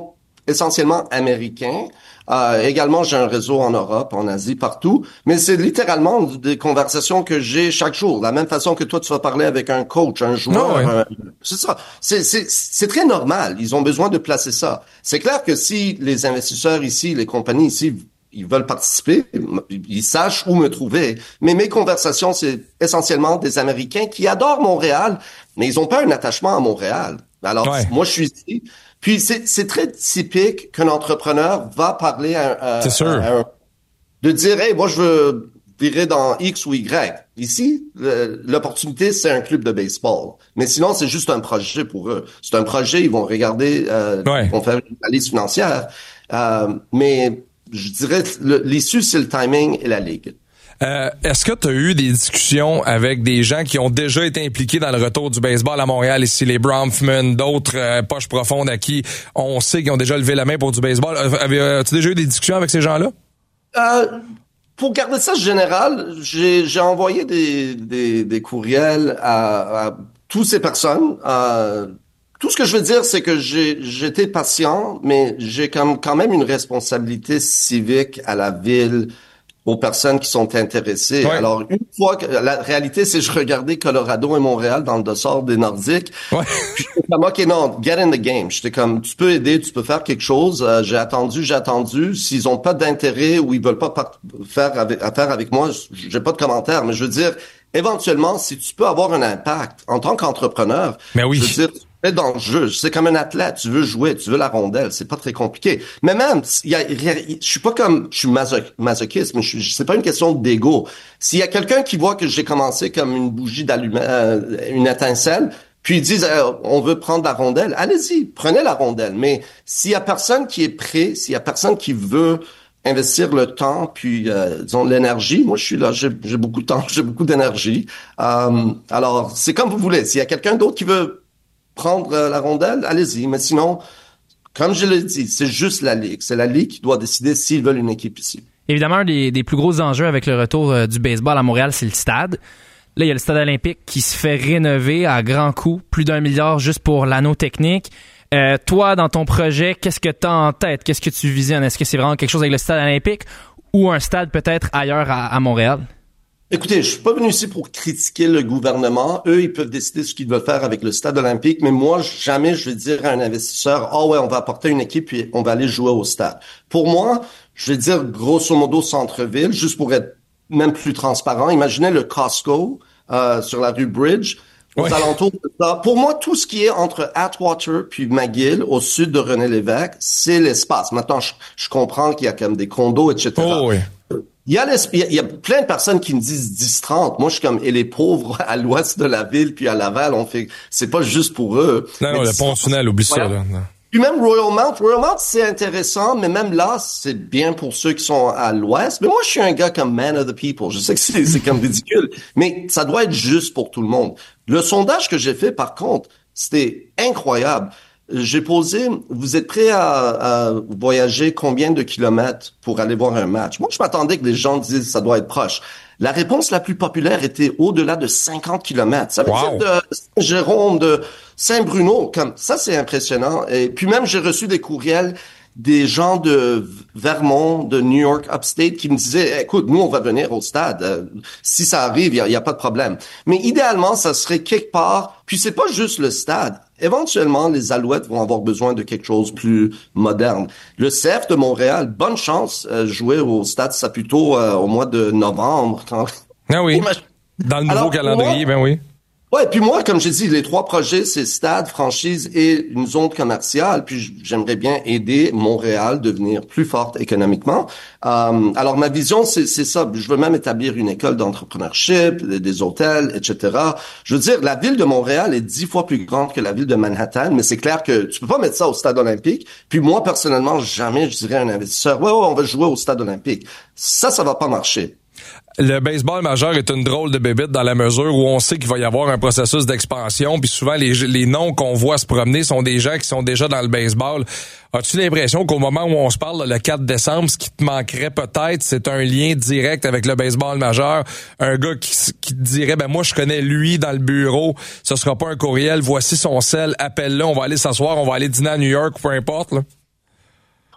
essentiellement américain. Euh, également, j'ai un réseau en Europe, en Asie, partout. Mais c'est littéralement des conversations que j'ai chaque jour. De la même façon que toi, tu vas parler avec un coach, un joueur. Non, ouais. un... C'est ça. C'est, c'est, c'est très normal. Ils ont besoin de placer ça. C'est clair que si les investisseurs ici, les compagnies ici, ils veulent participer, ils sachent où me trouver. Mais mes conversations, c'est essentiellement des Américains qui adorent Montréal, mais ils ont pas un attachement à Montréal. Alors, ouais. moi, je suis ici. Puis, c'est, c'est très typique qu'un entrepreneur va parler à, à, c'est sûr. à un... de dire, hey, moi, je veux virer dans X ou Y. Ici, le, l'opportunité, c'est un club de baseball. Mais sinon, c'est juste un projet pour eux. C'est un projet, ils vont regarder, euh, ouais. ils vont faire une analyse financière. Euh, mais je dirais, le, l'issue, c'est le timing et la ligue. Euh, est-ce que tu as eu des discussions avec des gens qui ont déjà été impliqués dans le retour du baseball à Montréal, ici les Bronfman, d'autres euh, poches profondes à qui on sait qu'ils ont déjà levé la main pour du baseball? Euh, as-tu déjà eu des discussions avec ces gens-là? Euh, pour garder ça général, j'ai, j'ai envoyé des, des, des courriels à, à toutes ces personnes. Euh, tout ce que je veux dire, c'est que j'ai, j'étais patient, mais j'ai comme, quand même une responsabilité civique à la ville, aux personnes qui sont intéressées. Ouais. Alors, une fois que, la réalité, c'est que je regardais Colorado et Montréal dans le dessert des Nordiques. Ouais. Puis, j'étais comme, OK, non, get in the game. J'étais comme, tu peux aider, tu peux faire quelque chose. Euh, j'ai attendu, j'ai attendu. S'ils ont pas d'intérêt ou ils veulent pas part- faire avec, affaire avec moi, j'ai pas de commentaire. Mais je veux dire, éventuellement, si tu peux avoir un impact en tant qu'entrepreneur, mais oui. je veux dire, c'est dans le jeu. C'est comme un athlète. Tu veux jouer, tu veux la rondelle. C'est pas très compliqué. Mais même, il y a, je suis pas comme, je suis masochiste, mais je, c'est pas une question d'ego. S'il y a quelqu'un qui voit que j'ai commencé comme une bougie d'allumage, euh, une étincelle, puis ils disent, euh, on veut prendre la rondelle, allez-y, prenez la rondelle. Mais s'il y a personne qui est prêt, s'il y a personne qui veut investir le temps, puis euh, disons l'énergie. Moi, je suis là, j'ai, j'ai beaucoup de temps, j'ai beaucoup d'énergie. Euh, alors, c'est comme vous voulez. S'il y a quelqu'un d'autre qui veut prendre euh, la rondelle, allez-y. Mais sinon, comme je l'ai dit, c'est juste la Ligue. C'est la Ligue qui doit décider s'ils veulent une équipe ici. Évidemment, un des, des plus gros enjeux avec le retour euh, du baseball à Montréal, c'est le stade. Là, il y a le stade olympique qui se fait rénover à grands coûts, plus d'un milliard juste pour l'anneau technique. Euh, toi, dans ton projet, qu'est-ce que tu as en tête? Qu'est-ce que tu visionnes? Est-ce que c'est vraiment quelque chose avec le stade olympique ou un stade peut-être ailleurs à, à Montréal? Écoutez, je suis pas venu ici pour critiquer le gouvernement. Eux, ils peuvent décider ce qu'ils veulent faire avec le stade olympique, mais moi, jamais je vais dire à un investisseur, ah oh ouais, on va apporter une équipe puis on va aller jouer au stade. Pour moi, je vais dire grosso modo centre-ville, juste pour être même plus transparent. Imaginez le Costco euh, sur la rue Bridge, aux ouais. alentours de ça. Pour moi, tout ce qui est entre Atwater puis McGill, au sud de René-Lévesque, c'est l'espace. Maintenant, je, je comprends qu'il y a comme des condos, et cetera. Oh, oui. Il y a il y a plein de personnes qui me disent dix trente. Moi, je suis comme, et les pauvres à l'ouest de la ville puis à Laval, on fait, c'est pas juste pour eux. Non, non, le pont tunnel, oublie ça, là. Non. Puis même Royal Mount, Royal Mount, c'est intéressant, mais même là, c'est bien pour ceux qui sont à l'ouest. Mais moi, je suis un gars comme man of the people. Je sais que c'est, c'est comme ridicule, mais ça doit être juste pour tout le monde. Le sondage que j'ai fait, par contre, c'était incroyable. J'ai posé, vous êtes prêt à, à voyager combien de kilomètres pour aller voir un match? Moi, je m'attendais que les gens disent ça doit être proche. La réponse la plus populaire était au-delà de cinquante kilomètres. Ça veut wow. dire de Saint-Jérôme, de Saint-Bruno, comme ça, c'est impressionnant. Et puis même, j'ai reçu des courriels des gens de Vermont, de New York, Upstate, qui me disaient, écoute, nous, on va venir au stade. Euh, si ça arrive, il y a, a pas de problème. Mais idéalement, ça serait quelque part, puis c'est pas juste le stade. Éventuellement, les Alouettes vont avoir besoin de quelque chose de plus moderne. Le C F de Montréal, bonne chance, euh, jouer au stade Saputo euh, au mois de novembre. Quand... Ah oui, dans le nouveau Alors, calendrier, moi, ben oui. Ouais, puis moi, comme j'ai dit, les trois projets, c'est stade, franchise et une zone commerciale. Puis j'aimerais bien aider Montréal à devenir plus forte économiquement. Euh, alors ma vision, c'est, c'est ça. Je veux même établir une école d'entrepreneurship, des, des hôtels, et cetera. Je veux dire, la ville de Montréal est dix fois plus grande que la ville de Manhattan, mais c'est clair que tu peux pas mettre ça au stade olympique. Puis moi, personnellement, jamais je dirais à un investisseur, ouais, ouais, on va jouer au stade olympique. Ça, ça va pas marcher. Le baseball majeur est une drôle de bébite dans la mesure où on sait qu'il va y avoir un processus d'expansion, puis souvent les, les noms qu'on voit se promener sont des gens qui sont déjà dans le baseball. As-tu l'impression qu'au moment où on se parle, le quatre décembre, ce qui te manquerait peut-être, c'est un lien direct avec le baseball majeur? Un gars qui, qui te dirait, ben moi je connais lui dans le bureau, ce sera pas un courriel, voici son cell, appelle-le, on va aller s'asseoir, on va aller dîner à New York, peu importe, là.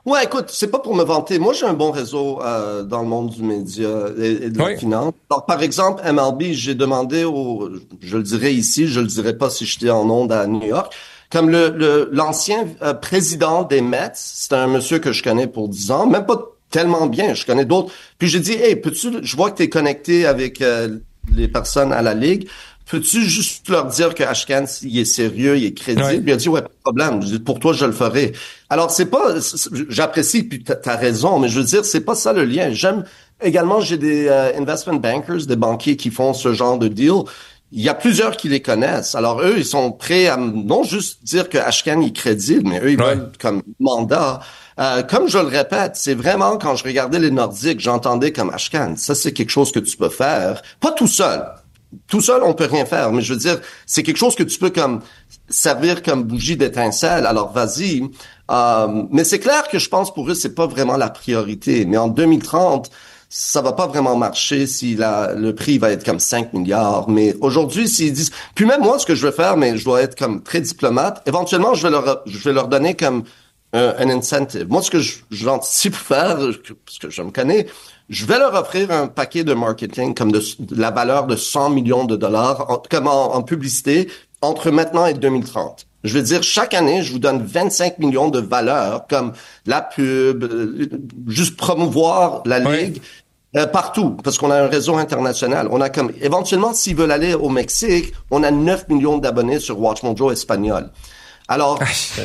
Ouais, écoute, c'est pas pour me vanter. Moi, j'ai un bon réseau euh, dans le monde du média et, et de oui. la finance. Alors, par exemple, M L B, j'ai demandé au, je le dirais ici, je le dirais pas si j'étais en onde à New York, comme le, le l'ancien euh, président des Mets, c'est un monsieur que je connais pour dix ans, même pas tellement bien, je connais d'autres. Puis j'ai dit, hey, peux-tu, je vois que t'es connecté avec euh, les personnes à la ligue. Peux-tu juste leur dire que Ashkan, il est sérieux, il est crédible? Ouais. Il a dit, ouais, pas de problème. Je dis, pour toi, je le ferai. Alors, c'est pas, c'est, j'apprécie, puis t'as, t'as raison, mais je veux dire, c'est pas ça le lien. J'aime, également, j'ai des euh, investment bankers, des banquiers qui font ce genre de deal. Il y a plusieurs qui les connaissent. Alors, eux, ils sont prêts à non juste dire que Ashkan est crédible, mais eux, ils ouais. veulent comme mandat. Euh, comme je le répète, c'est vraiment, quand je regardais les Nordiques, j'entendais comme Ashkan. Ça, c'est quelque chose que tu peux faire. Pas tout seul. Tout seul, on peut rien faire, mais je veux dire, c'est quelque chose que tu peux comme servir comme bougie d'étincelle. Alors vas-y. Euh, mais c'est clair que je pense pour eux, c'est pas vraiment la priorité. Mais en deux mille trente, ça va pas vraiment marcher si la, le prix va être comme cinq milliards. Mais aujourd'hui, s'ils disent, puis même moi, ce que je veux faire, mais je dois être comme très diplomate. Éventuellement, je vais leur, je vais leur donner comme un, un incentive. Moi, ce que je, j'anticipe faire, parce que je me connais. Je vais leur offrir un paquet de marketing comme de, de la valeur de cent millions de dollars en, comme en, en publicité entre maintenant et deux mille trente. Je veux dire, chaque année, je vous donne vingt-cinq millions de valeurs comme la pub, euh, juste promouvoir la ligue oui. euh, partout parce qu'on a un réseau international. On a comme éventuellement, s'ils veulent aller au Mexique, on a neuf millions d'abonnés sur WatchMojo espagnol. Alors.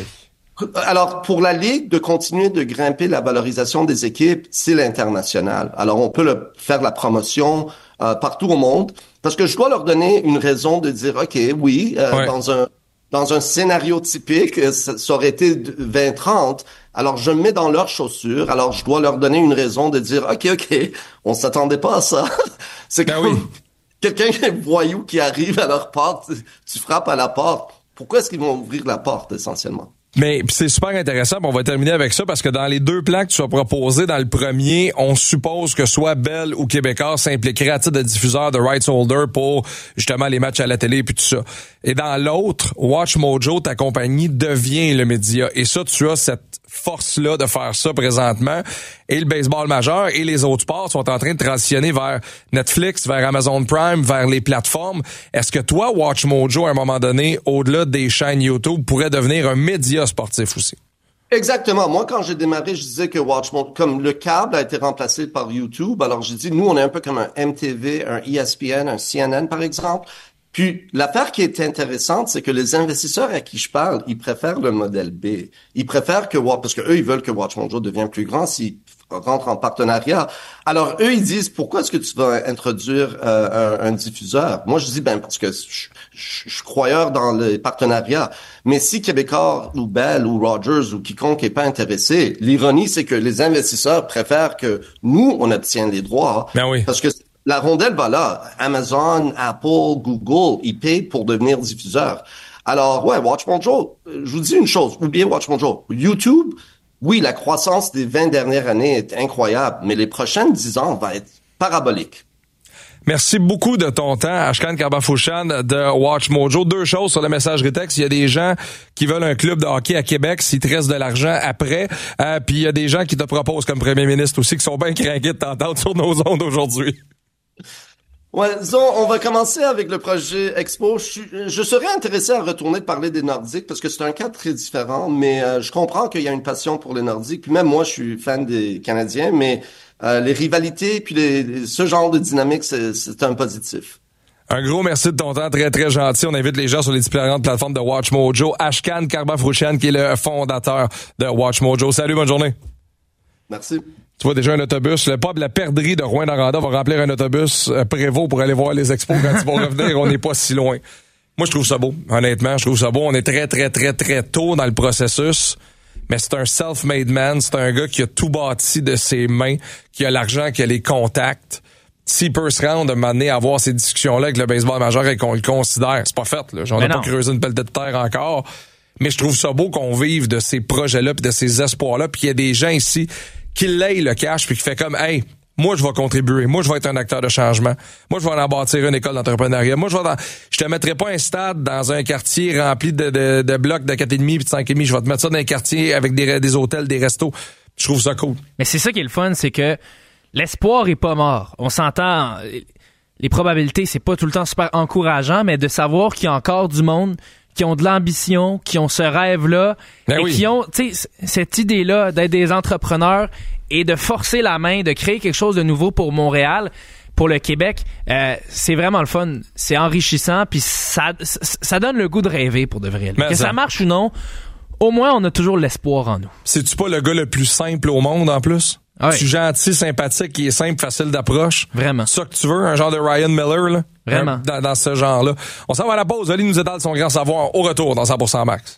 Alors, pour la Ligue, de continuer de grimper la valorisation des équipes, c'est l'international. Alors, on peut le, faire la promotion euh, partout au monde, parce que je dois leur donner une raison de dire, OK, oui, euh, ouais. dans un dans un scénario typique, ça, ça aurait été vingt trente, alors je me mets dans leurs chaussures, alors je dois leur donner une raison de dire, OK, OK, on s'attendait pas à ça. C'est ben comme oui. quelqu'un, un voyou qui arrive à leur porte, tu frappes à la porte. Pourquoi est-ce qu'ils vont ouvrir la porte, essentiellement? Mais c'est super intéressant, on va terminer avec ça parce que dans les deux plans que tu as proposés, dans le premier, on suppose que soit Bell ou Québécois s'impliqueraient à titre de diffuseur de rights holder pour justement les matchs à la télé et puis tout ça. Et dans l'autre, WatchMojo, ta compagnie, devient le média. Et ça, tu as cette force-là de faire ça présentement. Et le baseball majeur et les autres sports sont en train de transitionner vers Netflix, vers Amazon Prime, vers les plateformes. Est-ce que toi, WatchMojo, à un moment donné, au-delà des chaînes YouTube, pourrait devenir un média sportif aussi? Exactement. Moi, quand j'ai démarré, je disais que WatchMojo, comme le câble a été remplacé par YouTube, alors j'ai dit, nous, on est un peu comme un M T V, un E S P N, un C N N, par exemple. Puis, l'affaire qui est intéressante, c'est que les investisseurs à qui je parle, ils préfèrent le modèle B. Ils préfèrent que, parce que eux, ils veulent que WatchMojo devienne plus grand s'ils rentrent en partenariat. Alors, eux, ils disent, pourquoi est-ce que tu vas introduire euh, un, un diffuseur? Moi, je dis, ben, parce que je, je, je suis croyeur dans les partenariats. Mais si Québécois ou Bell ou Rogers ou quiconque est pas intéressé, l'ironie, c'est que les investisseurs préfèrent que nous, on obtienne les droits. Ben oui. Parce que la rondelle va là. Amazon, Apple, Google, ils payent pour devenir diffuseurs. Alors, ouais, WatchMojo, je vous dis une chose, oubliez WatchMojo. YouTube, oui, la croissance des vingt dernières années est incroyable, mais les prochaines dix ans va être parabolique. Merci beaucoup de ton temps, Ashkan Karbafouchan de WatchMojo. Deux choses sur le messagerie texte. Il y a des gens qui veulent un club de hockey à Québec s'il te reste de l'argent après. Euh, puis il y a des gens qui te proposent comme premier ministre aussi qui sont bien craqués de t'entendre sur nos ondes aujourd'hui. Ouais, disons, on va commencer avec le projet Expo. Je, suis, je serais intéressé à retourner parler des Nordiques parce que c'est un cas très différent, mais euh, je comprends qu'il y a une passion pour les Nordiques. Puis même moi, je suis fan des Canadiens, mais euh, les rivalités puis les, les, ce genre de dynamique, c'est, c'est un positif. Un gros merci de ton temps, très très gentil. On invite les gens sur les différentes plateformes de WatchMojo. Ashkan Karbafouchan, qui est le fondateur de WatchMojo. Salut, bonne journée. Merci. Tu vois déjà un autobus, le pub La Perdrix de Rouyn-Noranda va remplir un autobus euh, Prévost pour aller voir les expos quand ils vont revenir. On n'est pas si loin. Moi, je trouve ça beau. Honnêtement, je trouve ça beau. On est très, très, très, très tôt dans le processus. Mais c'est un self-made man. C'est un gars qui a tout bâti de ses mains, qui a l'argent, qui a les contacts. S'il peut se rendre, m'amener à avoir ces discussions-là avec le baseball majeur et qu'on le considère, c'est pas fait, là. J'en ai pas creusé une pelletée de terre encore. Mais je trouve ça beau qu'on vive de ces projets-là puis de ces espoirs-là puis qu'il y a des gens ici qui l'aient le cash puis qui fait comme, hey, moi, je vais contribuer. Moi, je vais être un acteur de changement. Moi, je vais en bâtir une école d'entrepreneuriat. Moi, je vais dans, je te mettrai pas un stade dans un quartier rempli de, de, de blocs de quatre et demi puis de cinq et demi. Je vais te mettre ça dans un quartier avec des, des hôtels, des restos. Je trouve ça cool. Mais c'est ça qui est le fun, c'est que l'espoir est pas mort. On s'entend, les probabilités, c'est pas tout le temps super encourageant, mais de savoir qu'il y a encore du monde qui ont de l'ambition, qui ont ce rêve-là, ben et oui. qui ont, tu sais, cette idée-là d'être des entrepreneurs et de forcer la main, de créer quelque chose de nouveau pour Montréal, pour le Québec, euh, c'est vraiment le fun. C'est enrichissant, puis ça, ça donne le goût de rêver pour de vrai. Mais que ça... ça marche ou non, au moins on a toujours l'espoir en nous. C'est-tu pas le gars le plus simple au monde en plus? Ouais. Tu gentil, sympathique, qui est simple, facile d'approche. Vraiment. C'est ça que tu veux, un genre de Ryan Miller, là. Vraiment. Un, dans, dans ce genre-là. On s'en va à la pause. Oli nous étale son grand savoir au retour dans cent pour cent Max.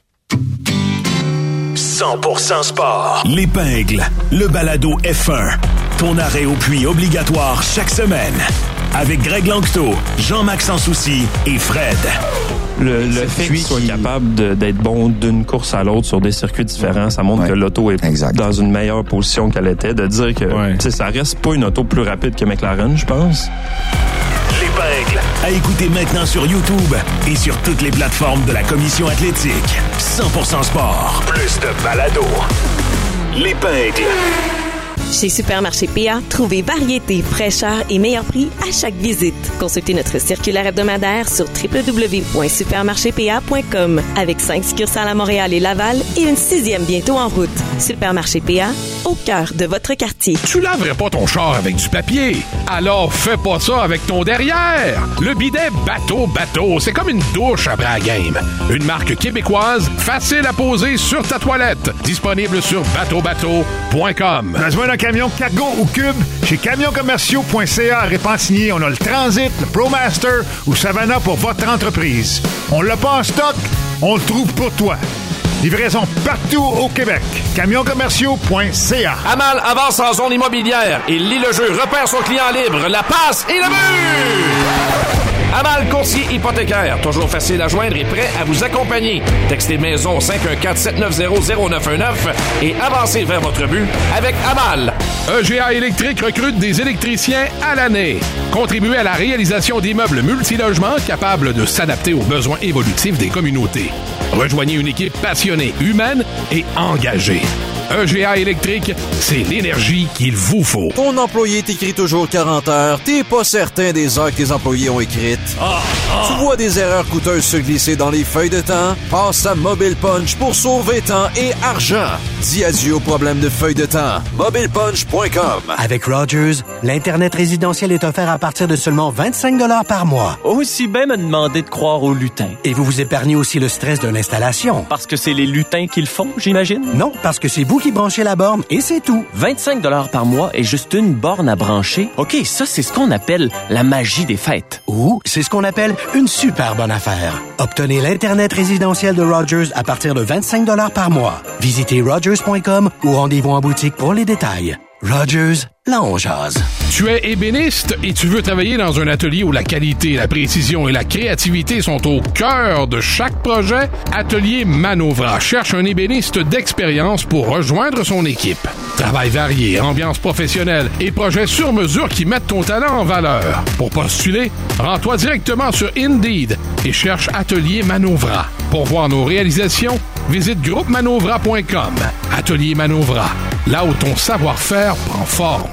cent pour cent Sport. L'Épingle, le balado F un. Ton arrêt au puits obligatoire chaque semaine. Avec Greg Lanctot, Jean-Max Sansouci et Fred. Le, le fait qu'il soit capable de, d'être bon d'une course à l'autre sur des circuits différents, ça montre ouais. que l'auto est exact. Dans une meilleure position qu'elle était. De dire que ouais. ça reste pas une auto plus rapide que McLaren, je pense. L'Épingle, à écouter maintenant sur YouTube et sur toutes les plateformes de la Commission athlétique. cent pour cent Sport. Plus de balado. L'Épingle. Chez Supermarché P A, trouvez variété, fraîcheur et meilleur prix à chaque visite. Consultez notre circulaire hebdomadaire sur w w w point supermarché p a point com avec cinq succursales à Montréal et Laval et une sixième bientôt en route. Supermarché P A, au cœur de votre quartier. Tu laverais pas ton char avec du papier? Alors fais pas ça avec ton derrière! Le bidet Bateau Bateau, c'est comme une douche après la game. Une marque québécoise, facile à poser sur ta toilette. Disponible sur bateau bateau point com. Un camion cargo ou cube, chez camions commerciaux point c a à Repentigny, on a le Transit, le ProMaster ou Savannah pour votre entreprise. On l'a pas en stock, on le trouve pour toi. Livraison partout au Québec. camions commerciaux point c a. Amal avance en zone immobilière. Il lit le jeu, repère son client libre, la passe et le but! Amal courtier hypothécaire, toujours facile à joindre et prêt à vous accompagner. Textez maison cinq un quatre sept neuf zéro zéro neuf un neuf et avancez vers votre but avec Amal. E G A Électrique recrute des électriciens à l'année. Contribuez à la réalisation d'immeubles multilogements capables de s'adapter aux besoins évolutifs des communautés. Rejoignez une équipe passionnée, humaine et engagée. E G A Électrique, c'est l'énergie qu'il vous faut. Ton employé t'écrit toujours quarante heures, t'es pas certain des heures que tes employés ont écrites. Ah, ah. Tu vois des erreurs coûteuses se glisser dans les feuilles de temps? Passe à Mobile Punch pour sauver temps et argent. Dis adieu au problème de feuilles de temps. mobile punch point com. Avec Rogers, l'Internet résidentiel est offert à partir de seulement vingt-cinq dollars par mois. Aussi bien me demander de croire aux lutins. Et vous vous épargnez aussi le stress de l'installation. Parce que c'est les lutins qui le font, j'imagine? Non, parce que c'est vous qui branchez la borne et c'est tout. vingt-cinq dollars par mois et juste une borne à brancher? OK, ça, c'est ce qu'on appelle la magie des fêtes. Ou c'est ce qu'on appelle une super bonne affaire. Obtenez l'Internet résidentiel de Rogers à partir de vingt-cinq dollars par mois. Visitez rogers point com ou rendez-vous en boutique pour les détails. Rogers, là on jase. Tu es ébéniste et tu veux travailler dans un atelier où la qualité, la précision et la créativité sont au cœur de chaque projet? Atelier Manovra cherche un ébéniste d'expérience pour rejoindre son équipe. Travail varié, ambiance professionnelle et projets sur mesure qui mettent ton talent en valeur. Pour postuler, rends-toi directement sur Indeed et cherche Atelier Manovra. Pour voir nos réalisations, visite groupe manovra point com. Atelier Manovra, là où ton savoir-faire prend forme.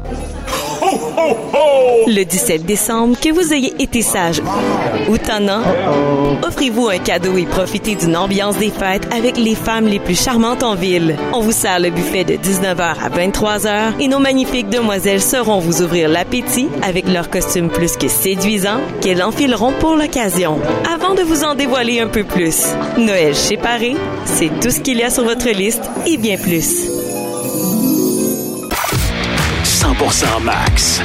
Le dix-sept décembre, que vous ayez été sage ou tannant, offrez-vous un cadeau et profitez d'une ambiance des fêtes avec les femmes les plus charmantes en ville. On vous sert le buffet de dix-neuf heures à vingt-trois heures et nos magnifiques demoiselles sauront vous ouvrir l'appétit avec leurs costumes plus que séduisants qu'elles enfileront pour l'occasion. Avant de vous en dévoiler un peu plus, Noël chez Paré, c'est tout ce qu'il y a sur votre liste et bien plus. cent pour cent Max.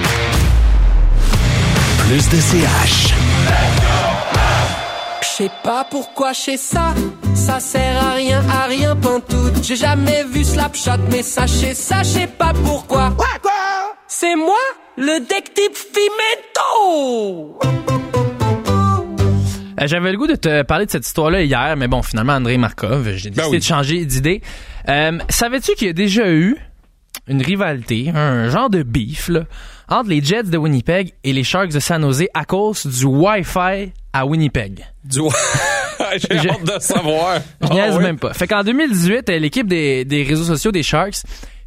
Plus de C H. Je sais pas pourquoi je sais ça. Ça sert à rien, à rien pantoute. J'ai jamais vu Slapshot, mais sachez ça, je sais pas pourquoi. Quoi, quoi? C'est moi, le détective Fimento! Euh, J'avais le goût de te parler de cette histoire-là hier, mais bon, finalement, André Markov, j'ai décidé ben oui. de changer d'idée. Euh, savais-tu qu'il y a déjà eu une rivalité, un genre de beef là, entre les Jets de Winnipeg et les Sharks de San Jose à cause du Wi-Fi à Winnipeg? Du J'ai hâte de savoir. Je niaise oh, oui. même pas. Fait qu'en deux mille dix-huit, l'équipe des, des réseaux sociaux des Sharks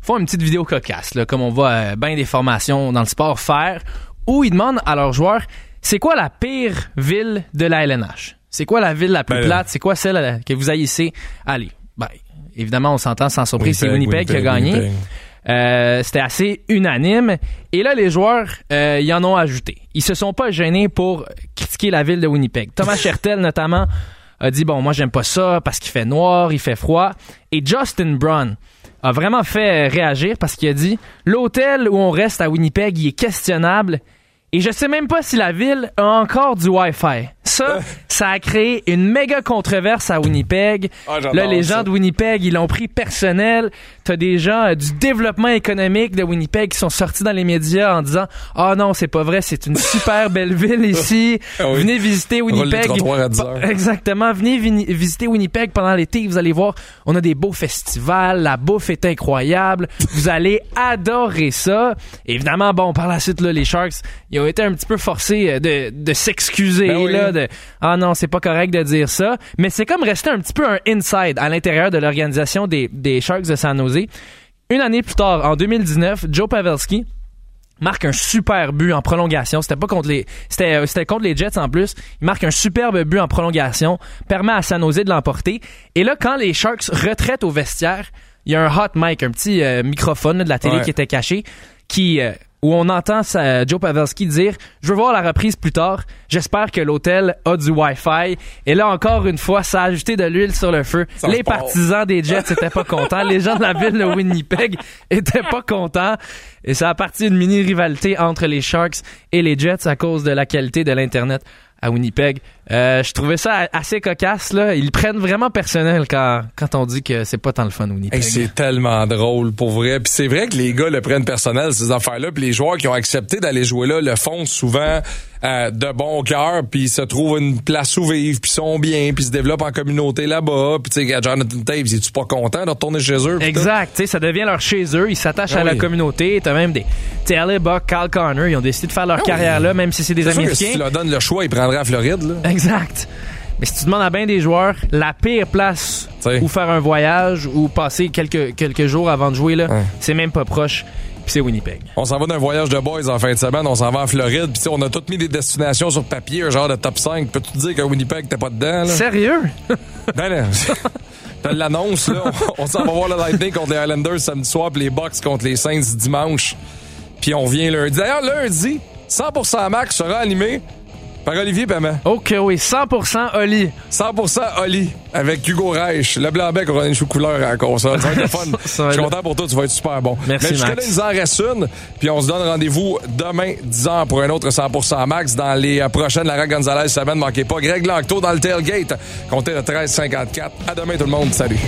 font une petite vidéo cocasse, là, comme on voit euh, bien des formations dans le sport faire, où ils demandent à leurs joueurs, c'est quoi la pire ville de la L N H? C'est quoi la ville la plus ben, plate? C'est quoi celle euh, que vous haïssez? Allez, ben, évidemment, on s'entend sans surprise, Winnipeg, c'est Winnipeg, Winnipeg qui a gagné. Winnipeg. Euh, c'était assez unanime. Et là, les joueurs, euh, ils en ont ajouté. Ils se sont pas gênés pour critiquer la ville de Winnipeg. Thomas Hertel, notamment, a dit, bon, moi, j'aime pas ça parce qu'il fait noir, il fait froid. Et Justin Brown a vraiment fait réagir parce qu'il a dit, l'hôtel où on reste à Winnipeg, il est questionnable. Et je sais même pas si la ville a encore du Wi-Fi. Ça, ça a créé une méga controverse à Winnipeg. Ah, là, les gens ça. de Winnipeg, ils l'ont pris personnel. T'as des gens euh, du développement économique de Winnipeg qui sont sortis dans les médias en disant « Ah oh non, c'est pas vrai, c'est une super belle ville ici. Ah oui. Venez visiter Winnipeg. » Exactement. Venez vini- visiter Winnipeg pendant l'été. Vous allez voir, on a des beaux festivals. La bouffe est incroyable. Vous allez adorer ça. Évidemment, bon, par la suite, là, les Sharks, ils ont été un petit peu forcés de, de s'excuser, ben oui. là, de « Ah non, c'est pas correct de dire ça. » Mais c'est comme rester un petit peu un inside à l'intérieur de l'organisation des, des Sharks de San Jose. Une année plus tard, en deux mille dix-neuf, Joe Pavelski marque un super but en prolongation. C'était pas contre les, c'était, c'était contre les Jets en plus. Il marque un superbe but en prolongation, permet à San Jose de l'emporter. Et là, quand les Sharks retraitent au vestiaire, il y a un hot mic, un petit euh, microphone là, de la télé ouais. qui était caché, qui euh, où on entend ça, Joe Pavelski dire « Je veux voir la reprise plus tard. J'espère que l'hôtel a du Wi-Fi. » Et là, encore une fois, ça a ajouté de l'huile sur le feu. Ça les partisans des Jets étaient pas contents. Les gens de la ville de Winnipeg étaient pas contents. Et ça a parti d'une mini-rivalité entre les Sharks et les Jets à cause de la qualité de l'Internet à Winnipeg. Euh, je trouvais ça assez cocasse, là. Ils prennent vraiment personnel quand, quand on dit que c'est pas tant le fun, Winnipeg. Hey, c'est tellement drôle, pour vrai. Puis c'est vrai que les gars le prennent personnel, ces affaires-là. Puis les joueurs qui ont accepté d'aller jouer là le font souvent euh, de bon cœur. Puis ils se trouvent une place où vivre, puis sont bien, puis se développent en communauté là-bas. Puis tu sais, Jonathan Toews, es-tu pas content de retourner chez eux? Exact. Tu sais, ça devient leur chez eux. Ils s'attachent ah, à oui. la communauté. T'as même des... Tu sais, L A Buck, Kyle Connor, ils ont décidé de faire leur ah, carrière oui. là, même si c'est des c'est Américains. Sûr que si tu leur donnes le choix, ils prendraient à Floride, là. Exact. Mais si tu demandes à bien des joueurs, la pire place T'sais. où faire un voyage ou passer quelques, quelques jours avant de jouer, là, ouais. c'est même pas proche. Puis c'est Winnipeg. On s'en va d'un voyage de boys en fin de semaine, on s'en va en Floride, puis on a toutes mis des destinations sur papier, un genre de top cinq. Peux-tu te dire qu'à Winnipeg, t'es pas dedans, là? Sérieux? Ben non. T'as l'annonce, là. On, on s'en va voir le Lightning contre les Islanders samedi soir, puis les Bucks contre les Saints dimanche. Puis on vient lundi. D'ailleurs, lundi, cent pour cent Max sera animé par Olivier Paiement. OK, oui, cent pour cent Oli. cent pour cent Oli, avec Hugo Reich. Le blanc-bec aura une chou couleur à la console. Ça va être fun. Je suis content pour toi, tu vas être super bon. Merci, Mais jusqu'à là, il nous en reste une. Puis on se donne rendez-vous demain, dix heures, pour un autre cent pour cent Max dans les prochaines Lara Gonzalez semaine. Manquez pas. Greg Lanctot dans le tailgate. Comptez le treize cinquante-quatre. À demain, tout le monde. Salut.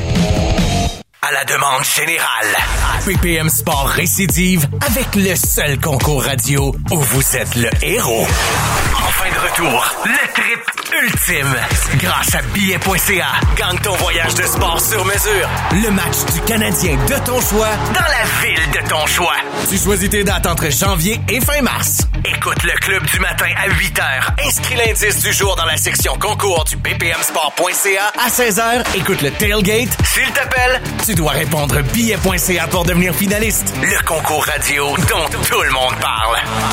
À la demande générale, P P M Sport récidive avec le seul concours radio où vous êtes le héros. En fin de retour, le trip ultime. Grâce à billets point c a, gagne ton voyage de sport sur mesure. Le match du Canadien de ton choix dans la ville de ton choix. Tu choisis tes dates entre janvier et fin mars. Écoute le club du matin à huit heures. Inscris l'indice du jour dans la section concours du p p m sport point c a. À seize heures, écoute le tailgate. S'il t'appelle, tu dois répondre billets point c a pour devenir finaliste. Le concours radio dont tout le monde parle.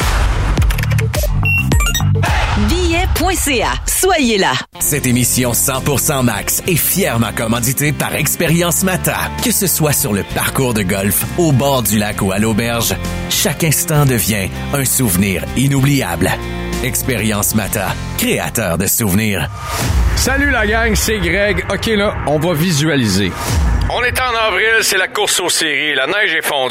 billets point c a. Soyez là. Cette émission cent pour cent Max est fièrement commanditée par Expérience Mata. Que ce soit sur le parcours de golf, au bord du lac ou à l'auberge, chaque instant devient un souvenir inoubliable. Expérience Mata, créateur de souvenirs. Salut la gang, c'est Greg. OK, là, on va visualiser. On est en avril, c'est la course aux séries. La neige est fondue.